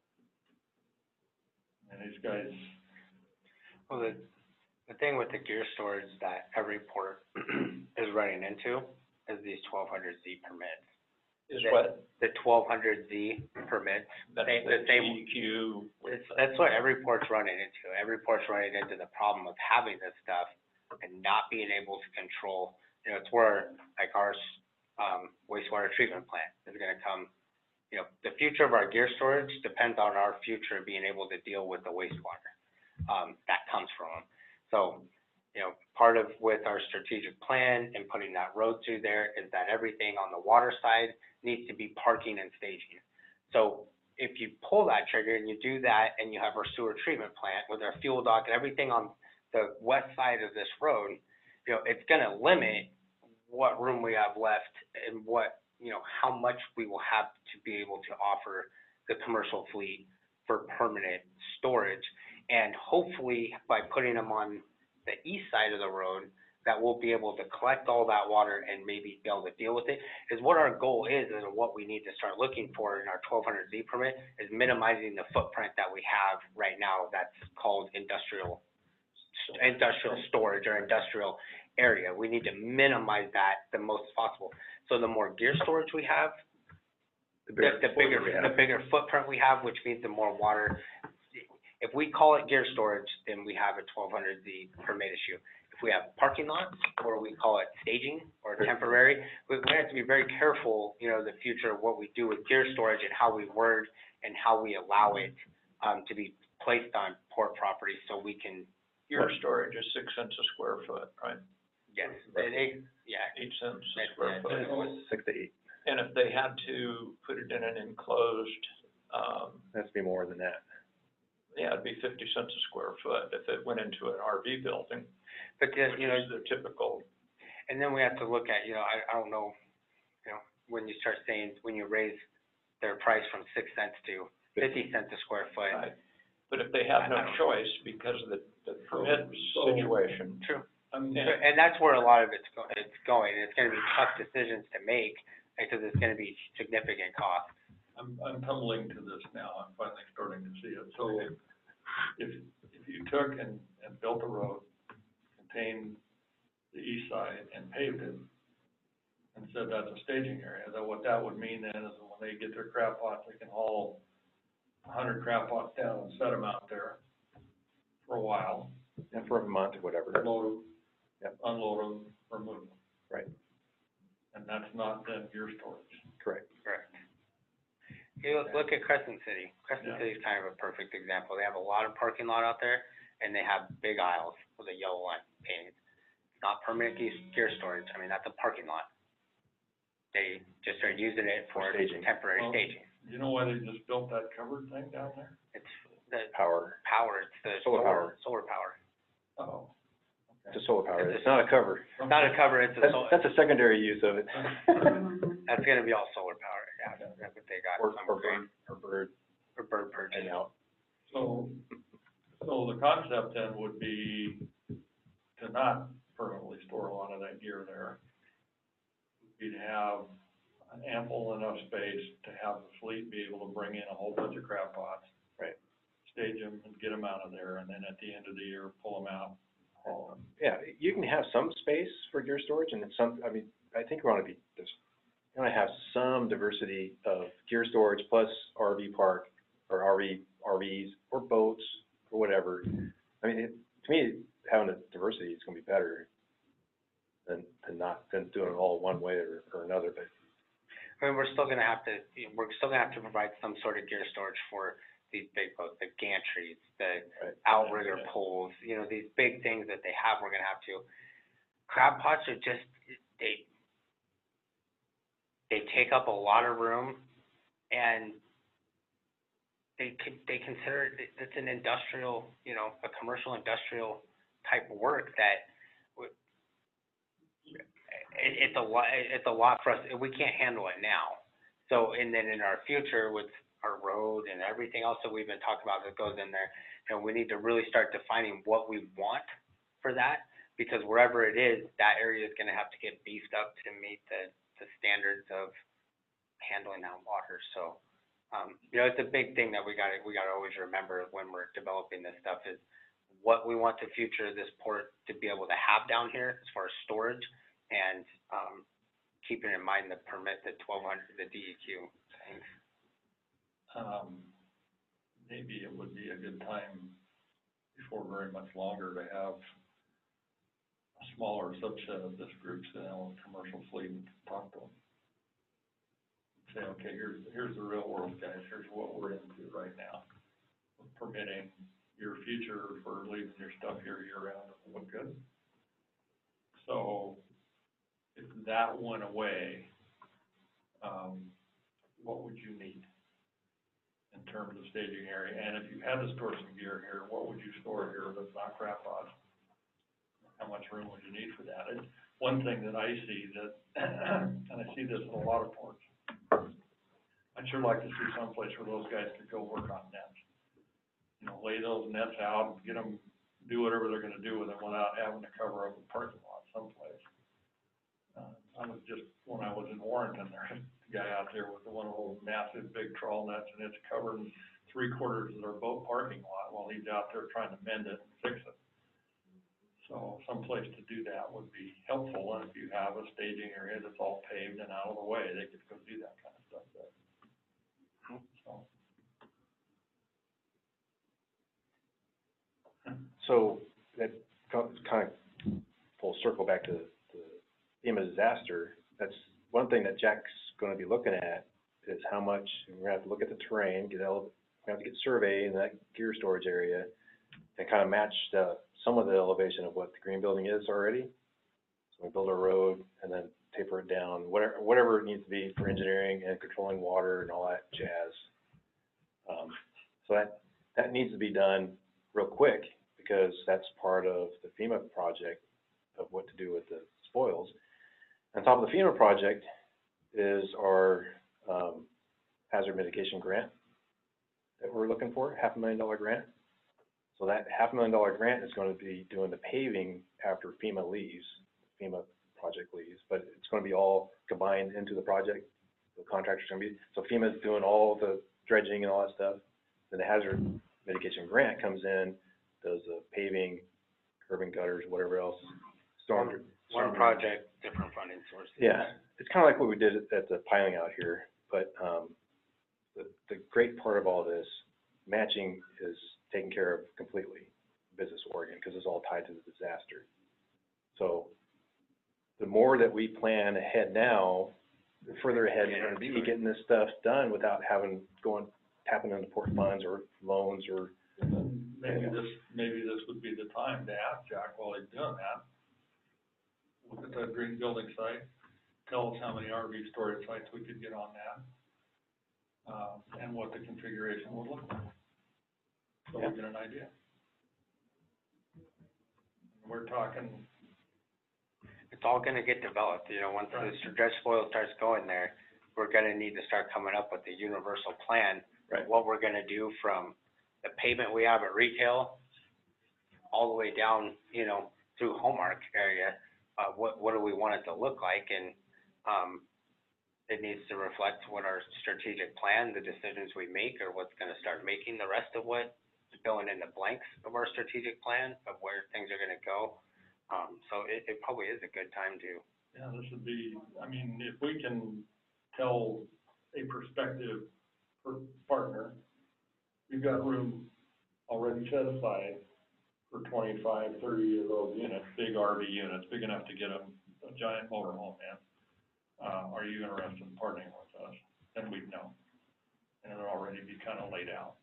And these guys, Well, the thing with the gear storage that every port is running into is these 1200Z permits. Is what? The 1200Z permits. That's They- the they- DEQ. That's what every port's running into. Every port's running into the problem of having this stuff and not being able to control. You know, it's where, like, our, wastewater treatment plant is gonna come. You know, the future of our gear storage depends on our future being able to deal with the wastewater, that comes from them. So, you know, part of with our strategic plan and putting that road through there is that everything on the water side needs to be parking and staging. So if you pull that trigger and you do that, and you have our sewer treatment plant with our fuel dock and everything on the west side of this road, you know, it's gonna limit what room we have left and what, you know, how much we will have to be able to offer the commercial fleet for permanent storage. And hopefully, by putting them on the east side of the road, that we'll be able to collect all that water and maybe be able to deal with it, is what our goal is, and what we need to start looking for in our 1200Z permit, is minimizing the footprint that we have right now that's called industrial storage or industrial area. We need to minimize that the most possible. So the more gear storage we have, the bigger footprint we have, which means the more water. If we call it gear storage, then we have a 1200Z permit issue. If we have parking lots, or we call it staging or temporary, we have to be very careful, you know, the future of what we do with gear storage and how we word and how we allow it, to be placed on port property, so we can. Gear storage is 6 cents a square foot, right? Yes, 8 cents a square foot. 6 to 8. And if they had to put it in an enclosed, be more than that. Yeah, it'd be 50 cents a square foot if it went into an RV building, But then, which you know, is the typical. and then we have to look at, I don't know, when you start saying, when you raise their price from 6 cents to 50 cents a square foot. Right. But if they have no I don't- choice because of the permit situation. True. I'm, And that's where a lot of it's going, and it's gonna be tough decisions to make, because it's gonna be significant cost. I'm tumbling to this now, I'm finally starting to see it. So if you took and built a road, contained the east side and paved it, and said that's a staging area, then what that would mean then is when they get their crab pots, they can haul 100 crab pots down and set them out there for a while, And for a month or whatever. load them, Yep. unload them, remove them. Right. And that's not then your storage. Correct. Correct. You look at Crescent City. Crescent Yeah. City is kind of a perfect example. They have a lot of parking lot out there, and they have big aisles with a yellow line painted. It's not permanent gear storage. I mean, that's a parking lot. They just are using it for staging. temporary Well, staging. Do you know why they just built that covered thing down there? It's the Power, power, it's the Solar power. solar power. Oh. it's a solar power, It's it's not a cover. It's not a cover, it's a That's, solar, that's a secondary use of it. that's gonna be all solar power, yeah, that's what they got. Or some bird, grant, or bird or bird purchase. and out. So the concept then would be to not permanently store a lot of that gear there. You'd have an ample enough space to have the fleet be able to bring in a whole bunch of crab pots. Right. Stage them and get them out of there, and then at the end of the year, pull them out, haul them. Yeah, you can have some space for gear storage and it's some, I mean, I think we wanna be, you wanna have some diversity of gear storage plus RV park, or RVs, or boats, or whatever. I mean, to me, having a diversity is gonna be better than doing it all one way or another, but. I mean, we're still gonna have to provide some sort of gear storage for these big boats, the gantries, the Right. outrigger Yeah. poles, these big things that they have, we're gonna have to. Crab pots are just, they take up a lot of room, and they consider it's an industrial, a commercial industrial type of work that it's a lot for us, we can't handle it now. So, and then in our future with our road and everything else that we've been talking about that goes in there, we need to really start defining what we want for that, because wherever it is, that area is gonna have to get beefed up to meet the standards of handling that water, so. It's a big thing that we gotta always remember when we're developing this stuff is what we want the future of this port to be able to have down here as far as storage, and, keeping in mind the permit, the 1,200, the DEQ things. Maybe it would be a good time before very much longer to have a smaller subset of this group sit down with commercial fleet and talk to them. Say, okay, here's the real world, guys, here's what we're into right now. We're permitting your future for leaving your stuff here year round, doesn't look good. So, if that went away, what would you need in terms of staging area? And if you had to store some gear here, what would you store here that's not crab pots? How much room would you need for that? And one thing that I see that, and I see this in a lot of ports, I'd sure like to see someplace where those guys could go work on nets. Lay those nets out and get them, do whatever they're gonna do with them without having to cover up a parking lot someplace. I was just, when I was in Warrenton, there's a guy out there with one of those massive big trawl nets, and it's covering 3/4 of their boat parking lot while he's out there trying to mend it and fix it. So someplace to do that would be helpful, and if you have a staging area that's all paved and out of the way, they could go do that kind of stuff there. So. So that kind of full circle back to the FEMA disaster. That's one thing that Jack's gonna be looking at is how much, we're gonna have to look at the terrain, we have to get survey in that gear storage area and kind of match some of the elevation of what the green building is already. So we build a road and then taper it down, whatever it needs to be for engineering and controlling water and all that jazz. So that needs to be done real quick, because that's part of the FEMA project of what to do with the spoils. On top of the FEMA project is our, hazard mitigation grant that we're looking for, $500,000 grant. So that $500,000 grant is gonna be doing the paving after FEMA leaves, FEMA project leaves, but it's gonna be all combined into the project. The contractor's gonna be, so FEMA's doing all the dredging and all that stuff. Then the hazard mitigation grant comes in, does the paving, curb and gutters, whatever else, One project, different funding sources. Yeah, it's kinda like what we did at the piling out here, but, the great part of all this, matching is taken care of completely, Business Oregon, because it's all tied to the disaster. So, the more that we plan ahead now, the further ahead we're gonna be getting this stuff done without tapping into port funds or loans or. Maybe this would be the time to ask Jack while he's doing that. Look at that green building site, tell us how many RV storage sites we could get on that, and what the configuration would look like. So we get an idea. We're talking, It's all gonna get developed, you know, once Right. the dredge spoil starts going there, we're gonna need to start coming up with a universal plan. Right. What we're gonna do from the pavement we have at retail, all the way down, you know, through Hallmark area, what do we want it to look like? And, it needs to reflect what our strategic plan, the decisions we make, or what's gonna start making the rest of what, filling in the blanks of our strategic plan of where things are gonna go. So it probably is a good time to, yeah, this would be, I mean, if we can tell a prospective partner, you've got room already set aside for 25, 30 of those units, big RV units, big enough to get a giant motorhome in. Are you interested in partnering with us? Then we'd know. And it'll already be kind of laid out.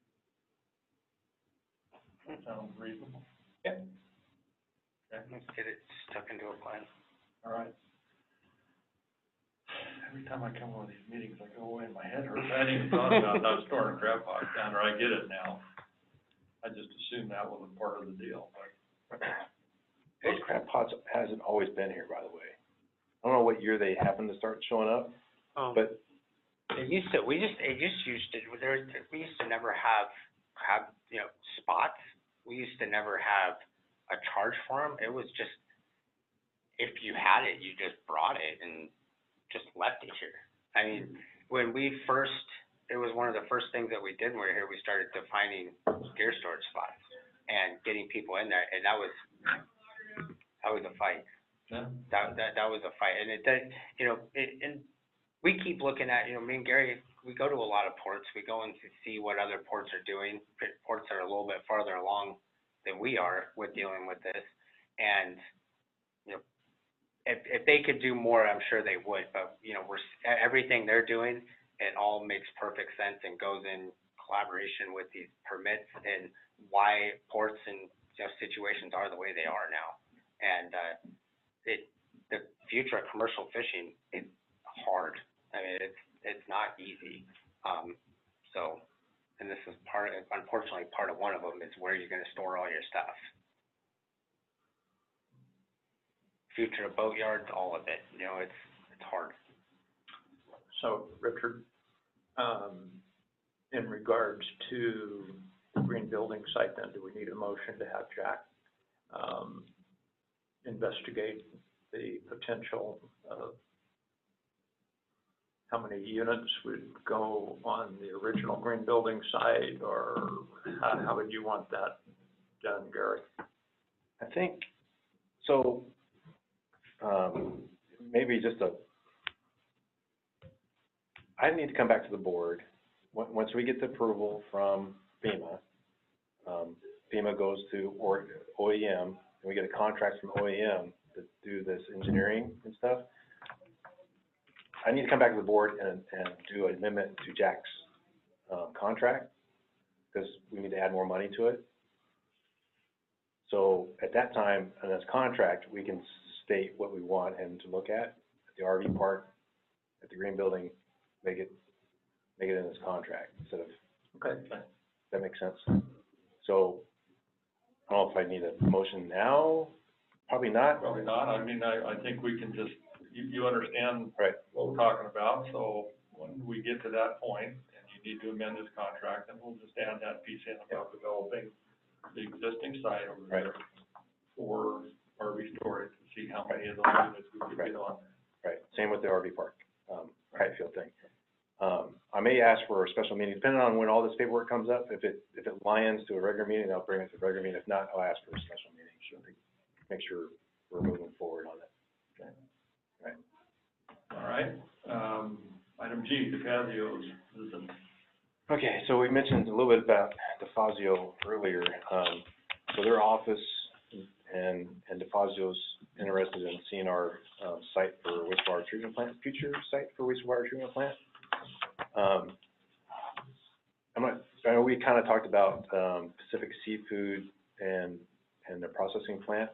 That sounds reasonable. Yeah. Okay, let's get it stuck into a plan. all right. Every time I come to one of these meetings, I go away and my head hurts. I hadn't even thought about not storing a crab box down there. I get it now. I just assumed that was a part of the deal, but. Those crab pots hasn't always been here, by the way. I don't know what year they happened to start showing up, but we used to never have, you know, spots. We used to never have a charge for them. It was just, if you had it, you just brought it and just left it here. I mean, when we first, it was one of the first things that we did when we were here, we started defining gear storage spots and getting people in there, and that was a fight. Yeah. That was a fight, and it did, you know, and we keep looking at, you know, me and Gary, we go to a lot of ports, we go in to see what other ports are doing, ports that are a little bit farther along than we are with dealing with this, and, you know, if they could do more, I'm sure they would, but, you know, everything they're doing, it all makes perfect sense and goes in collaboration with these permits and why ports and, you know, situations are the way they are now. And, the future of commercial fishing is hard. I mean, it's not easy. So, and this is unfortunately, part of one of them is where you're gonna store all your stuff. Future of boatyards, all of it, you know, it's hard. So, Richard, in regards to the green building site, then, do we need a motion to have Jack, investigate the potential of how many units would go on the original green building site, or how would you want that done, Gary? I think, so, maybe just I need to come back to the board, once we get the approval from FEMA, FEMA goes to OEM, and we get a contract from OEM to do this engineering and stuff. I need to come back to the board and do an amendment to Jack's, contract, because we need to add more money to it. So at that time, in this contract, we can state what we want him to look at the RV park, at the green building, make it in this contract instead of. Okay. makes sense. So, I don't know if I need a motion now, probably not. Probably not, I mean, I think we can just, you understand Right. what we're talking about, so when we get to that point, and you need to amend this contract, then we'll just add that piece in about developing the existing site over there for RV storage, to see how many of those units we could get on. Right, same with the RV park, kite field thing. I may ask for a special meeting, depending on when all this paperwork comes up. If it lions to a regular meeting, I'll bring it to a regular meeting. If not, I'll ask for a special meeting, so to make sure we're moving forward on it. Okay. Right. All right, item G, DeFazio's visit. Okay, so we mentioned a little bit about DeFazio earlier. So their office and DeFazio's interested in seeing our, site for wastewater treatment plant, future site for wastewater treatment plant. I know we kind of talked about, Pacific Seafood and the processing plant.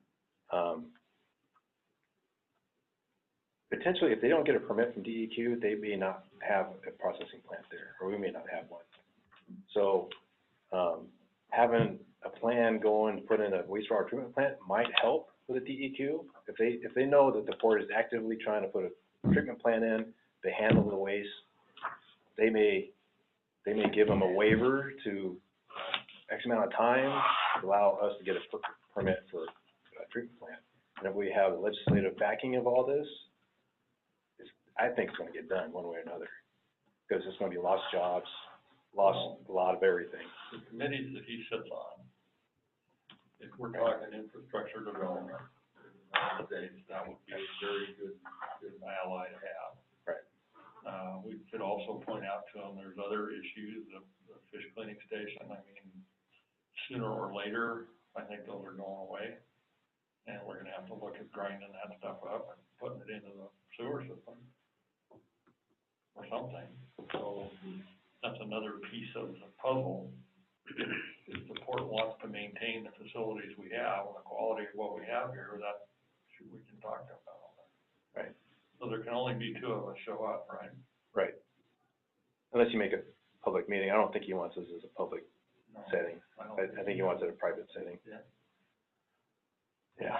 Potentially, if they don't get a permit from DEQ, they may not have a processing plant there, or we may not have one. So, having a plan going to put in a wastewater treatment plant might help with the DEQ. If they know that the port is actively trying to put a treatment plant in, to handle the waste, they may give them a waiver to X amount of time, allow us to get a permit for a treatment plant. And if we have the legislative backing of all this, I think it's gonna get done one way or another. Because it's gonna be lost jobs, lost a lot of everything. The committees that he sits on, if we're talking infrastructure development, that would be a very good ally to have. Right. We could also point out to them, there's other issues, the fish cleaning station, I mean, sooner or later, I think those are going away. And we're gonna have to look at grinding that stuff up and putting it into the sewer system or something. So that's another piece of the puzzle. If the port wants to maintain the facilities we have and the quality of what we have here, that we can talk to them about all that. Right. So there can only be two of us show up, right? Right. Unless you make a public meeting. I don't think he wants this as a public No, setting. don't I think he wants it a private setting. Yeah. Yeah.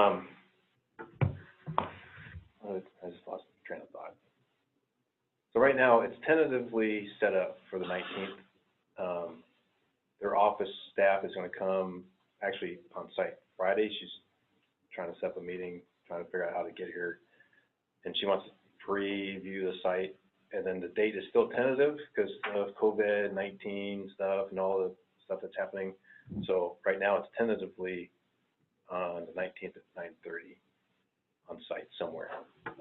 I just lost my train of thought. So right now, it's tentatively set up for the 19th. Their office staff is gonna come actually on site Friday. She's trying to set up a meeting, trying to figure out how to get here. And she wants to preview the site. And then the date is still tentative because of COVID-19 stuff and all the stuff that's happening. So right now, it's tentatively on the 19th at 9:30 on site somewhere.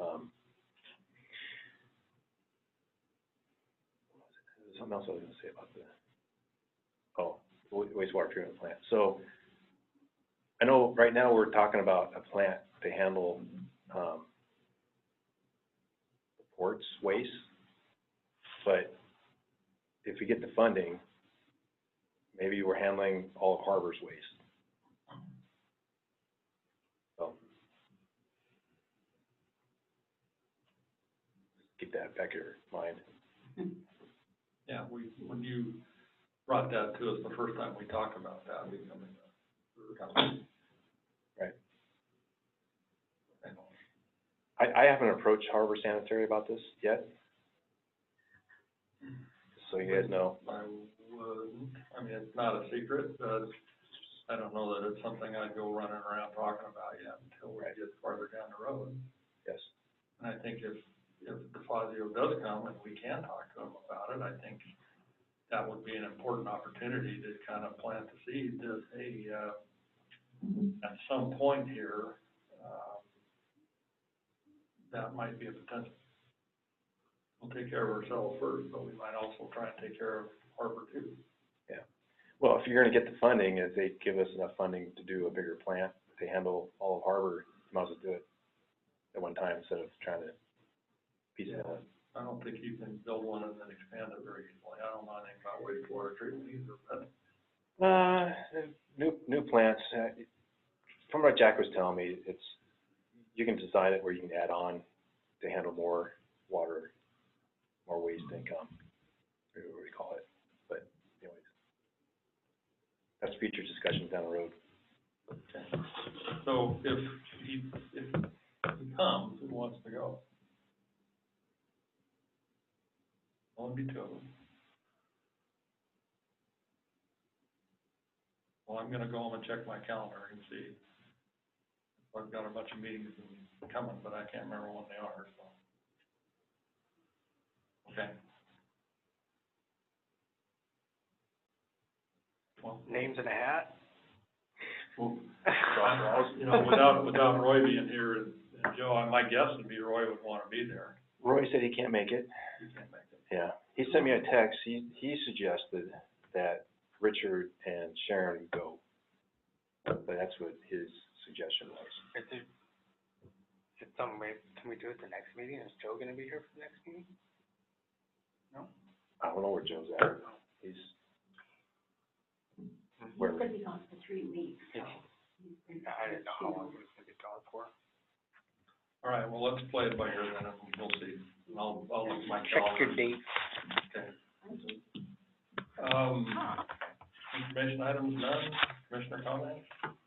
There's something else I was gonna say about wastewater treatment plant. So I know right now we're talking about a plant to handle, the port's waste, but if we get the funding, maybe we're handling all of Harbor's waste. So keep that back in your mind. Yeah, when you brought that to us the first time we talked about that, we were kind of. Right. I know. I haven't approached Harbor Sanitary about this yet. Just so you guys know. I wouldn't, I mean, it's not a secret, but I don't know that it's something I'd go running around talking about yet until we get farther down the road. Yes. And I think if DeFazio does come and we can talk to him about it, I think that would be an important opportunity to kind of plant the seed that, hey, at some point here, that might be a potential. We'll take care of ourselves first, but we might also try and take care of Harbor too. Yeah. Well, if you're gonna get the funding, if they give us enough funding to do a bigger plant, to handle all of Harbor, you might as well do it at one time instead of trying to piece it out. I don't think you can build one and then expand it very easily. I don't know anything about wastewater treatment either, but. New plants, from what Jack was telling me, you can design it where you can add on to handle more water, more waste income, or whatever we call it. But anyways, future discussions down the road. Okay. So if he comes and wants to go, only be two of them. Well, I'm gonna go home and check my calendar and see. I've got a bunch of meetings coming, but I can't remember when they are, so. Okay. Well, Names in a hat? well, you know, without Roy being here and Joe, my guess would be Roy would wanna be there. Roy said he can't make it. You can't make it. Yeah, he sent me a text, he suggested that Richard and Sharon go. But that's what his suggestion was. Is it some way, can we do it the next meeting? Is Joe gonna be here for the next meeting? I don't know where Joe's at. He's, He's gonna be gone for 3 weeks, so. It's- he's been- I didn't know how long he was gonna be gone for. All right, well, let's play it by ear then, and we'll see. I'll look at my Check calendar. your dates. Okay. Thank you. Information items, none, commissioner comments?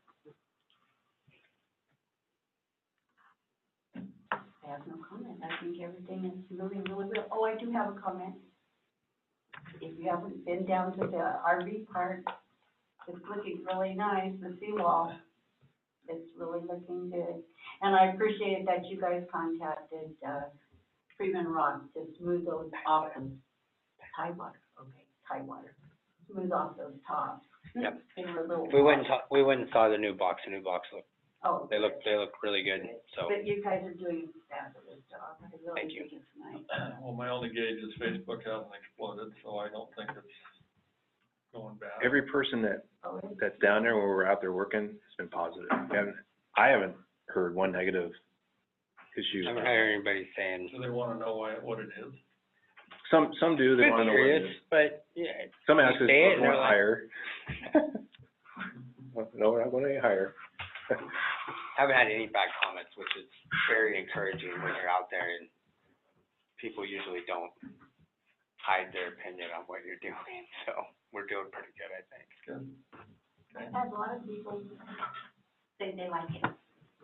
I have no comment. I think everything is moving really well. Oh, I do have a comment. If you haven't been down to the RV park, it's looking really nice, the seawall. It's really looking good. And I appreciate that you guys contacted, Freeman Rock to smooth those off those Tidewater. Smooth off those tops. Yep. They were a little. We went and saw the new box Oh. they look really good, so. But you guys are doing a fabulous job. I really Thank you. think it's nice. Well, my only gauge is Facebook hasn't exploded, so I don't think it's going bad. every person Oh, it's that's down there when we're out there working has been positive. I haven't heard one negative issue. I haven't heard anybody saying. Do they wanna know what it is? Some do, they wanna know what it is. But, yeah, Some ask us, Say it, if we want they're like- higher. No, we're not going any higher. haven't had any bad comments, which is very encouraging when you're out there and people usually don't hide their opinion on what you're doing, so we're doing pretty good, I think. Good. I've had a lot of people say they like it.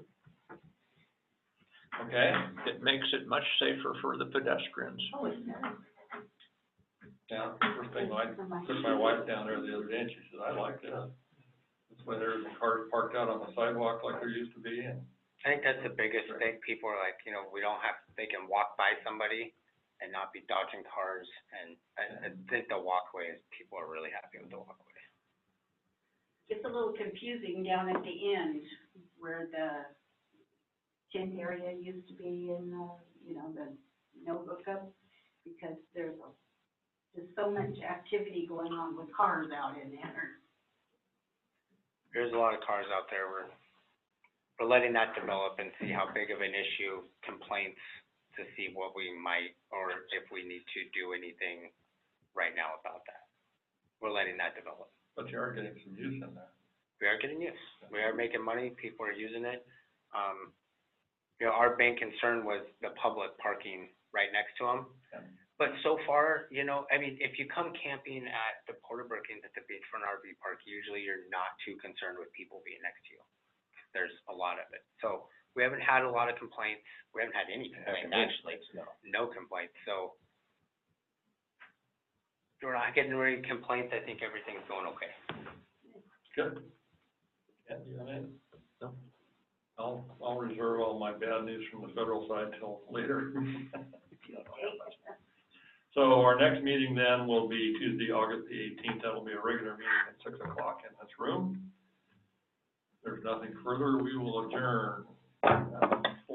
Okay, It makes it much safer for the pedestrians. Oh, it's nice. yeah, first thing, I took my wife down there the other day and she said, I like this. This way there isn't cars parked out on the sidewalk like there used to be, and I think that's the biggest thing, people are like, you know, they can walk by somebody and not be dodging cars, and I think the walkways, people are really happy with the walkway. It's a little confusing down at the end where the tent area used to be in, the no hookup, because there's so much activity going on with cars out in there. There's a lot of cars out there, we're letting that develop and see how big of an issue, complaints, to see what we might, or if we need to do anything right now about that. We're letting that develop. but you are getting some use in there. We are getting use. We are making money, people are using it. Our main concern was the public parking right next to them. Yeah. But so far, if you come camping at the Porter Brookings at the beachfront RV park, usually you're not too concerned with people being next to you. There's a lot of it. So we haven't had a lot of complaints. We haven't had any complaints, actually. No complaints, so. We're not getting any complaints. I think everything's going okay. Good. Yeah, you have anything? No. I'll reserve all my bad news from the federal side till later. So our next meeting then will be Tuesday, August the 18th. That'll be a regular meeting at 6 o'clock in this room. If there's nothing further, we will adjourn.